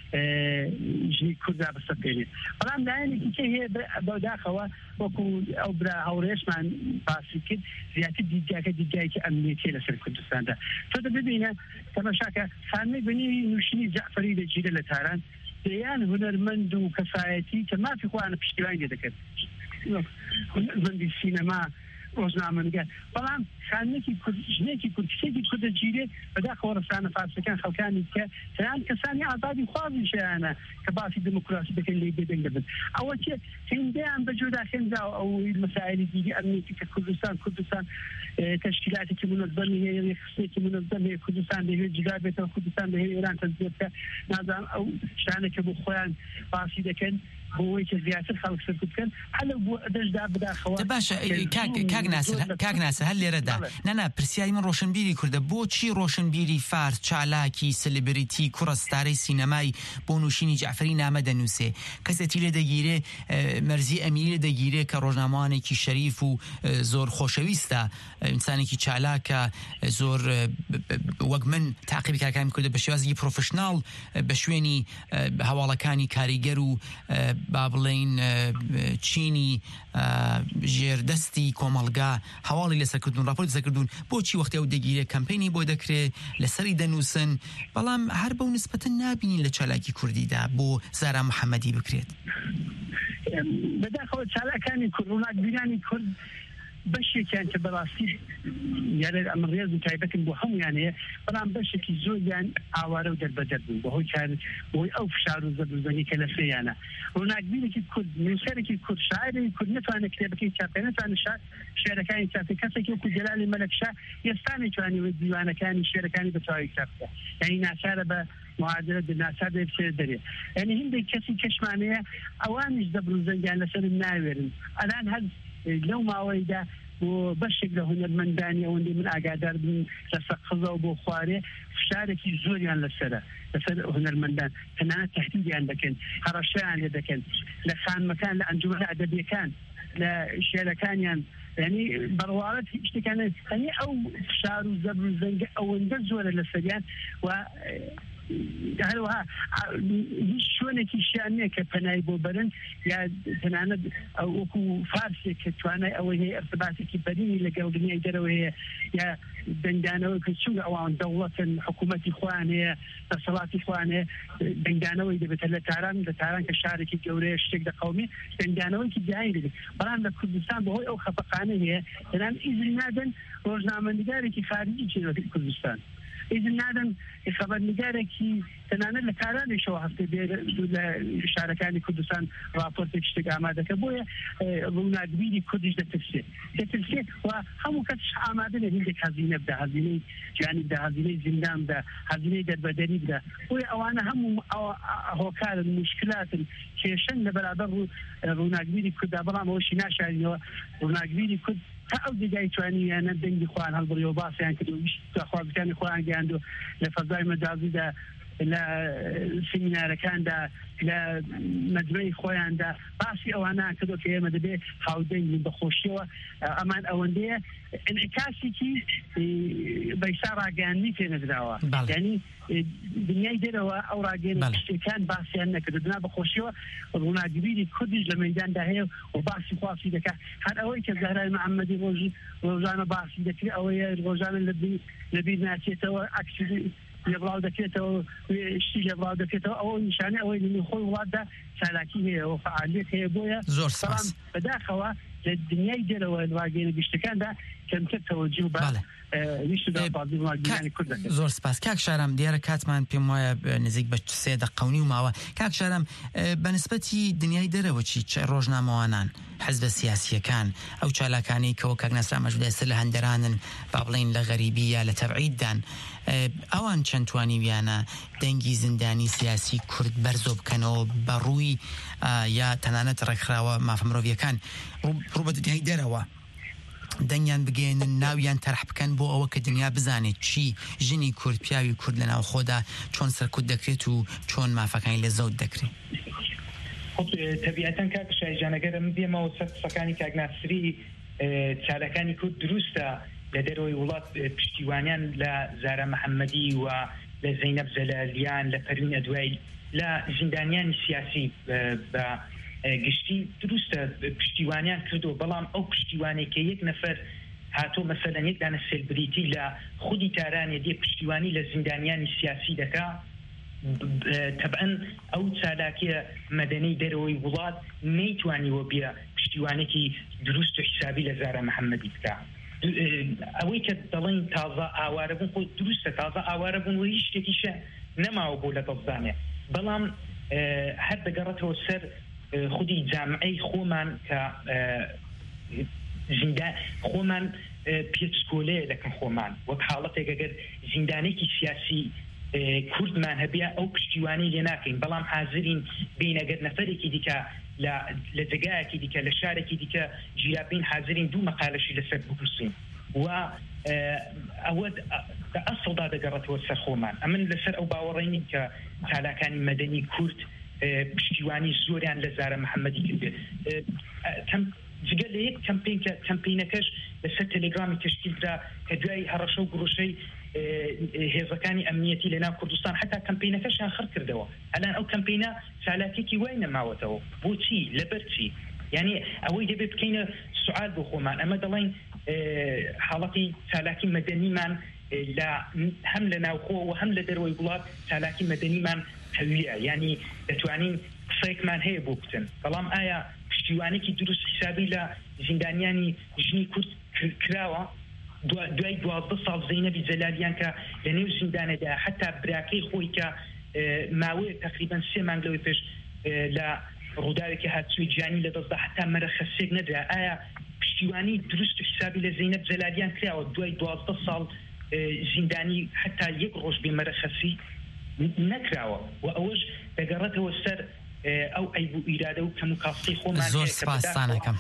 ژنی کورددا بەسەپێنێت بەڵام لایەنێکی کە هەیە بەداخەوە وەکو ئەو برا هەوڕێشمان باسی کرد زیاتر دیدگاکە دیدگایکی ئەمنیەتیە لەسەر کوردستاندا تۆ دەبینە تەماشاکە خانمەی بەنێوی نووشینی جەعفەری دەگیرە لە تاران دەیان هونەرمەند و کەسایەتی کە مافی خۆیانە پشتیوانی دەکرد هونەرمەندی سینەما ڕۆژنامەنگار بەڵام خانمێکی کورد ژنێکی کورد کچێکی کورد دەگیرێ بەداخەوە ڕەسانە فارسیەکان خەڵکانی کە تەنانەت کەسانی ئازادی خوازیشیانە کە باسی دموکراسی دەکەن لێ بێدەنگ دەبن ئەوە چێ هێندەیان بەجۆدا خێنراوە ئەو مەسائلی دیری ئەمنیەتی کە کوردستان تشکیلاتێکی منەظەم هەیە ڕێخستێکی منەظەم هەیە کوردستان دەوێت جدا بێتەوە کوردستان دەوێت ئێران تەزیێت بکە نازانم ئەو شتانە کە بۆ خۆیان باسی دەکەن بۆەوەی کە زیاتر خەڵک سەرکوت بکەن هەلە بۆ دەشدا بداخەوە باشە کاک ناسر هەر لێرەدا نەنا پرسیاری من ڕۆشنبیری کوردە بۆچی ڕۆشنبیری فارس چالاکی سلبریتی کوڕستارەی سینەمای بۆ نووشینی جەعفەری نامە دەنووسێ کەسێکی لێ دەگیرێ مەرزی ئەمیری لێ دەگیرێ کە ڕۆژنامەوانێکی شەریف و زۆر خۆشەویستە ئینسانێکی چالاکە زۆر وەک من تاقیبی کارەکانی کوردە بە شێوازی پرۆفشناڵ بە شوێنی هەواڵەکانی کاریگەر و با بڵێن چینی ژێردەستی کۆمەڵگا هەواڵی لەسەرکردون راپۆرتی لەسەرکردون بۆچی وەختی ئەو دەگیرێ کەمپەینی بۆ دەکرێت لەسەری دەنووسن بەڵام هەر بەو نسبەتە نابینین لە چالاکی کوردیدا بۆ زارا محەممەدی بکرێت بەداخەوە چالاکانی کورد ڕووناکبیرانی کورد بەشێکیان کە بەڕاستی یانە ئەمە ڕێز و تایبەتن بۆ هەمویان هەیە بەڵام بەشێکی زۆریان ئاوارە و دەربەدەر بوون بەهۆی ئەو فشار و زەبروزەنی کە لە سێیانە ڕووناکبیرێکی کورد نووسەرێکی کورد شاعرێکی کورد نتوانێت کتێبەکەی چاپێ نتوانێت شێعرەکانی چاپێ کەسێکی وەکو جەلالی مەلەکشا ئێستا نەیتوانی دیوانەکانی شێعرەکانی بەتەواوی چاپ بکات یعنی ناچارە بە معادلە ناچار بێت دەرێ یعنی هەندێک کەسی کەشمانەیە ئەوانیش زەبروزەنگیان لەسەر ناوێرن ئەلان هەر لەو ماوەیدا بۆ بەشێک لە هونەرمەندانی ئەوەندەی من ئاگادار بن لە سەقفزە و بۆ خوارێ فشارێکی زۆریان لەسەر هونەرمەندان تەنانەت تەهدیدیان دەکەن هەڕەشەیان لێ دەکەن لە خانمەکان لە ئەنجومەن ئەدەبیەکان لە شێعرەکانیان یعنی بەڕواڵەت شتێکانە یعنی ئەو فشار و زەبروزەنگە ئەوەندە زۆرە لەسەریان و هەروەها هیچ شوێنێکی شیان نییە کە پەنای بۆ بەرن یا تەنانەت وەکو فارسێک کە توانای ئەوەی هەیە ئەرتباطێکی بەرینی لەگەڵ دنیای دەرەوە هەیە یا دەنگدانەوەی کە چوو ئەوان دەوڵەتن حکوومەتی خوان هەیە دەسەڵاتی خوان هەیە دەنگدانەوەی دەبێتە لە تاران کە شارێکی گەورەیە شتێک دەقەومی دەنگدانەوەیکی جیانی دەبێت بەڵام لە کوردستان بەهۆی ئەو خەفەقانە هەیە تەنان ئیزن نادەن ڕۆژنامەنیگارێکی خارجی چێنەوەی کوردستان ئیزن نادەن خەبەرنیگارێکی تەنانەت لە کارانێکەوە هەفتە لە شارەکانی کوردستان راپۆرتێک شتێک ئامادەکە بۆیە ڕووناکبیری کوردیش دەترسێ و هەموو کەسش ئامادە لە هندێک هەزینە بدە هەزینەی جیانی بدە هەزینەی زیندان بدە هەزینەی دەربەدەری بدە بۆیە ئەوانە هەموو هۆکارن مشکلاتن کێشەن لە بەرابەر ڕووناکبیری کورددا بەڵام ئەوەشی ناشارینەوە ڕووناکبیری کورد تا ئەو جێگای توانیانە دەنگی خوان هەڵبڕی و باسییان کرد و خوازەکانی خۆیان گەیاند و لە فەزای مەجازیدا لە سیمینارەکاندا لە مەجمەی خۆیاندا باسی ئەوانە کردو کە ئێمە دەبێت هاودەنگین بەخۆشیەوە ئەمان ئەوەندەیە ئینعکاسێکی بەیسا ڕاگەیاندنی پێنەدراوە یعنی دنیای دەرەوە ئەو ڕاگەیاندنە شتێکان باسییان نەکردنا بەخۆشیەوە ڕووناکبیری کوردیش لە مەیداندا هەیە و باسی خواسی دەکات هەر ئەوەی کە زەهرای محەممەدی ڕۆژانە باسی دەکرێت ئەوەیە ڕۆژانە لەبیر ناچێتەوە ئەکسیدی لێبڵاو دەکرێتەوە شتی لێبڵاو دەکرێتەوە ئەوە نیشانە ئەوەی لەنی خۆی وڵاتدا چالاکی هەیە و فعالیت هەیە بۆیە زۆر سپاس بەداخەوە لە دنیای دەرەوە ڕاگەیەنە گشتەکاندا کەمتر تەوەجه و بە زۆر سپاس کاک شارەم دیارە کاتمان پێم وایە نزیک بە 3 دقەونی و ماوە کاک شارەم بەنسبەتی دنیای دەرەوە چی ڕۆژنامەوانان حەزبە سیاسیەکان ئەو چالاکانی کەەوە کاک نەسرا مەژودێسر لە هەندێرانن با بڵین لە غەریبی یا لە تەبعیددان ئەوان چەند توانیویانە دەنگی زیندانی سیاسی کورد بەرزۆ بکەنەوە بەڕووی یا تەنانەت ڕێکخراوە مافەمرۆڤیەکان ڕوو بە دنیای دەرەوە دەنگیان بگەێنن ناویان تەرح بکەن بۆ ئەوە کە دنیا بزانێت چی ژنی کورد پیاوی کورد لە ناو خۆدا چۆن سەرکوت دەکرێت و چۆن مافەکانی لە زەوت دەکرێت تەبیعەتەن کاک شایجانەگەرم بێمەوە سەر قسەکانی کاک ناسری چالەکانی کورد دروستە لە دەرەوەی وڵات پشتیوانیان لە زارا محەممەدی و لە زەینەب زەلالیان لە پەروین ئەدوایی لە زیندانیانی سیاسی بە گشتی دروستە پشتیوانیان کردو بەڵام ئەو پشتیوانێک کە یەک نەفەر هاتۆ مەسەلەن یەک دانە سێلبریتی لە خودی تارانێ دێ پشتیوانی لە زیندانیانی سیاسی دەکا طبعا ئەو چالاکیە مەدەنەی دەرەوەی وڵات نەیتوانیوە بێ پشتیوانێکی دروست و حسابی لە زارا محەممەدی بکە ئەوەی کە دەڵێن تازە ئاوارە بوون خۆ دروستە تازە ئاوارە بوون و هیچ شتێکیشە نەماوە بۆ لە دڵزانێ بەڵام هەر دەگەڕێتەوە سەر خودی جامعەی خۆمان کە خۆمان پێچکۆلەیە دەکەن خۆمان وەک حاڵەتێک ئەگەر زیندانێکی سیاسی کوردمان هەبێ ئەو پشتیوانی لێ ناکەین بەڵام حازرین بینەگەر نەفەرێکی دیکە لە جگایەکی دیکە لە شارێکی دیکە گیرابین حازرین دوو مەقالەشی لەسەر بپرسین و ئەوە ئەسڵدا دەگەڕێتەوە سەر خۆمان ئەمن لەسەر ئەو باوەڕێنین کە چالاکانی مەدەنی کورد پشتیوانی زۆریان لە زارا محەممەدی کردێت جگە لە یەک کەمپینەکەش لەسەر تەلێگرامی تشکیلدرا کە دوای هەڕەشە و گڕۆشەی هێزەکانی ئەمنیەتی لە ناو کوردستان حتا کەمپینەکەشیان خڕ کردەوە ئەلان ئەو کەمپینە چالاکێکی وای نەماوەتەوە بۆچی لەبەر چی یعنی ئەوەی دەبێت بکەینە سوال بۆ خۆمان ئەمە دەڵێن حاڵەتی چالاکی مەدەنیمان هەم لە ناوخۆ و هەم لە دەرەوەی وڵات چالاکی مەدەنیمان هەویە یعنی دەتوانین قسەیەکمان هەیە بۆ بکەن بەڵام ئایا پشتیوانێکی دروست حسابی لە زیندانیانی ژنی کورد کراوە دوای 12 ساڵ زەینەبی جەلالیان کە لە نێو زیندانەدا حتا براکەی خۆی کە ماوەیە تقریبا 3 مانگ لەوەی پێش لە ڕووداوێکی هاتووی گیانی لەدەستدا حتا مەرەخەسێک نەدرا ئایا پشتیوانی دروست حسابی لە زەینەب جەلالیان کراوە دوای 12 ساڵ زیندانی حتا یەک ڕۆژ بێ مەرەخەسی نەکراوە و ئەوەش دەگەڕێتەوە سەر ئەو ئەیب و ئیرادە و کەم و کاستەی خۆمان زۆر سپاسانەکەم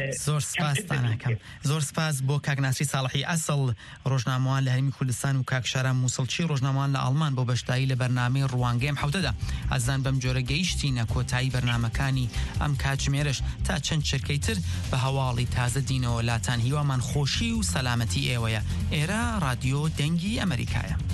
زۆر سپاس بۆ کاک ناسری ساڵحی ئەسڵ ڕۆژنامەوان لە هەرمی کوردستان و کاک شارە مووسڵچی ڕۆژنامەوان لە ئەڵمان بۆ بەشداری لە بەرنامەی ڕوانگەی حوتەدا ئەزان بەم جۆرە گەیشتینە کۆتایی بەرنامەکانی ئەم کاتژمێرش تا چەند چرکەی تر بە هەواڵی تازە دینەوە لاتان هیوامان خۆشی و سەلامەتی ئێوەیە. ئێرە رادیۆ دەنگی ئەمریکایە.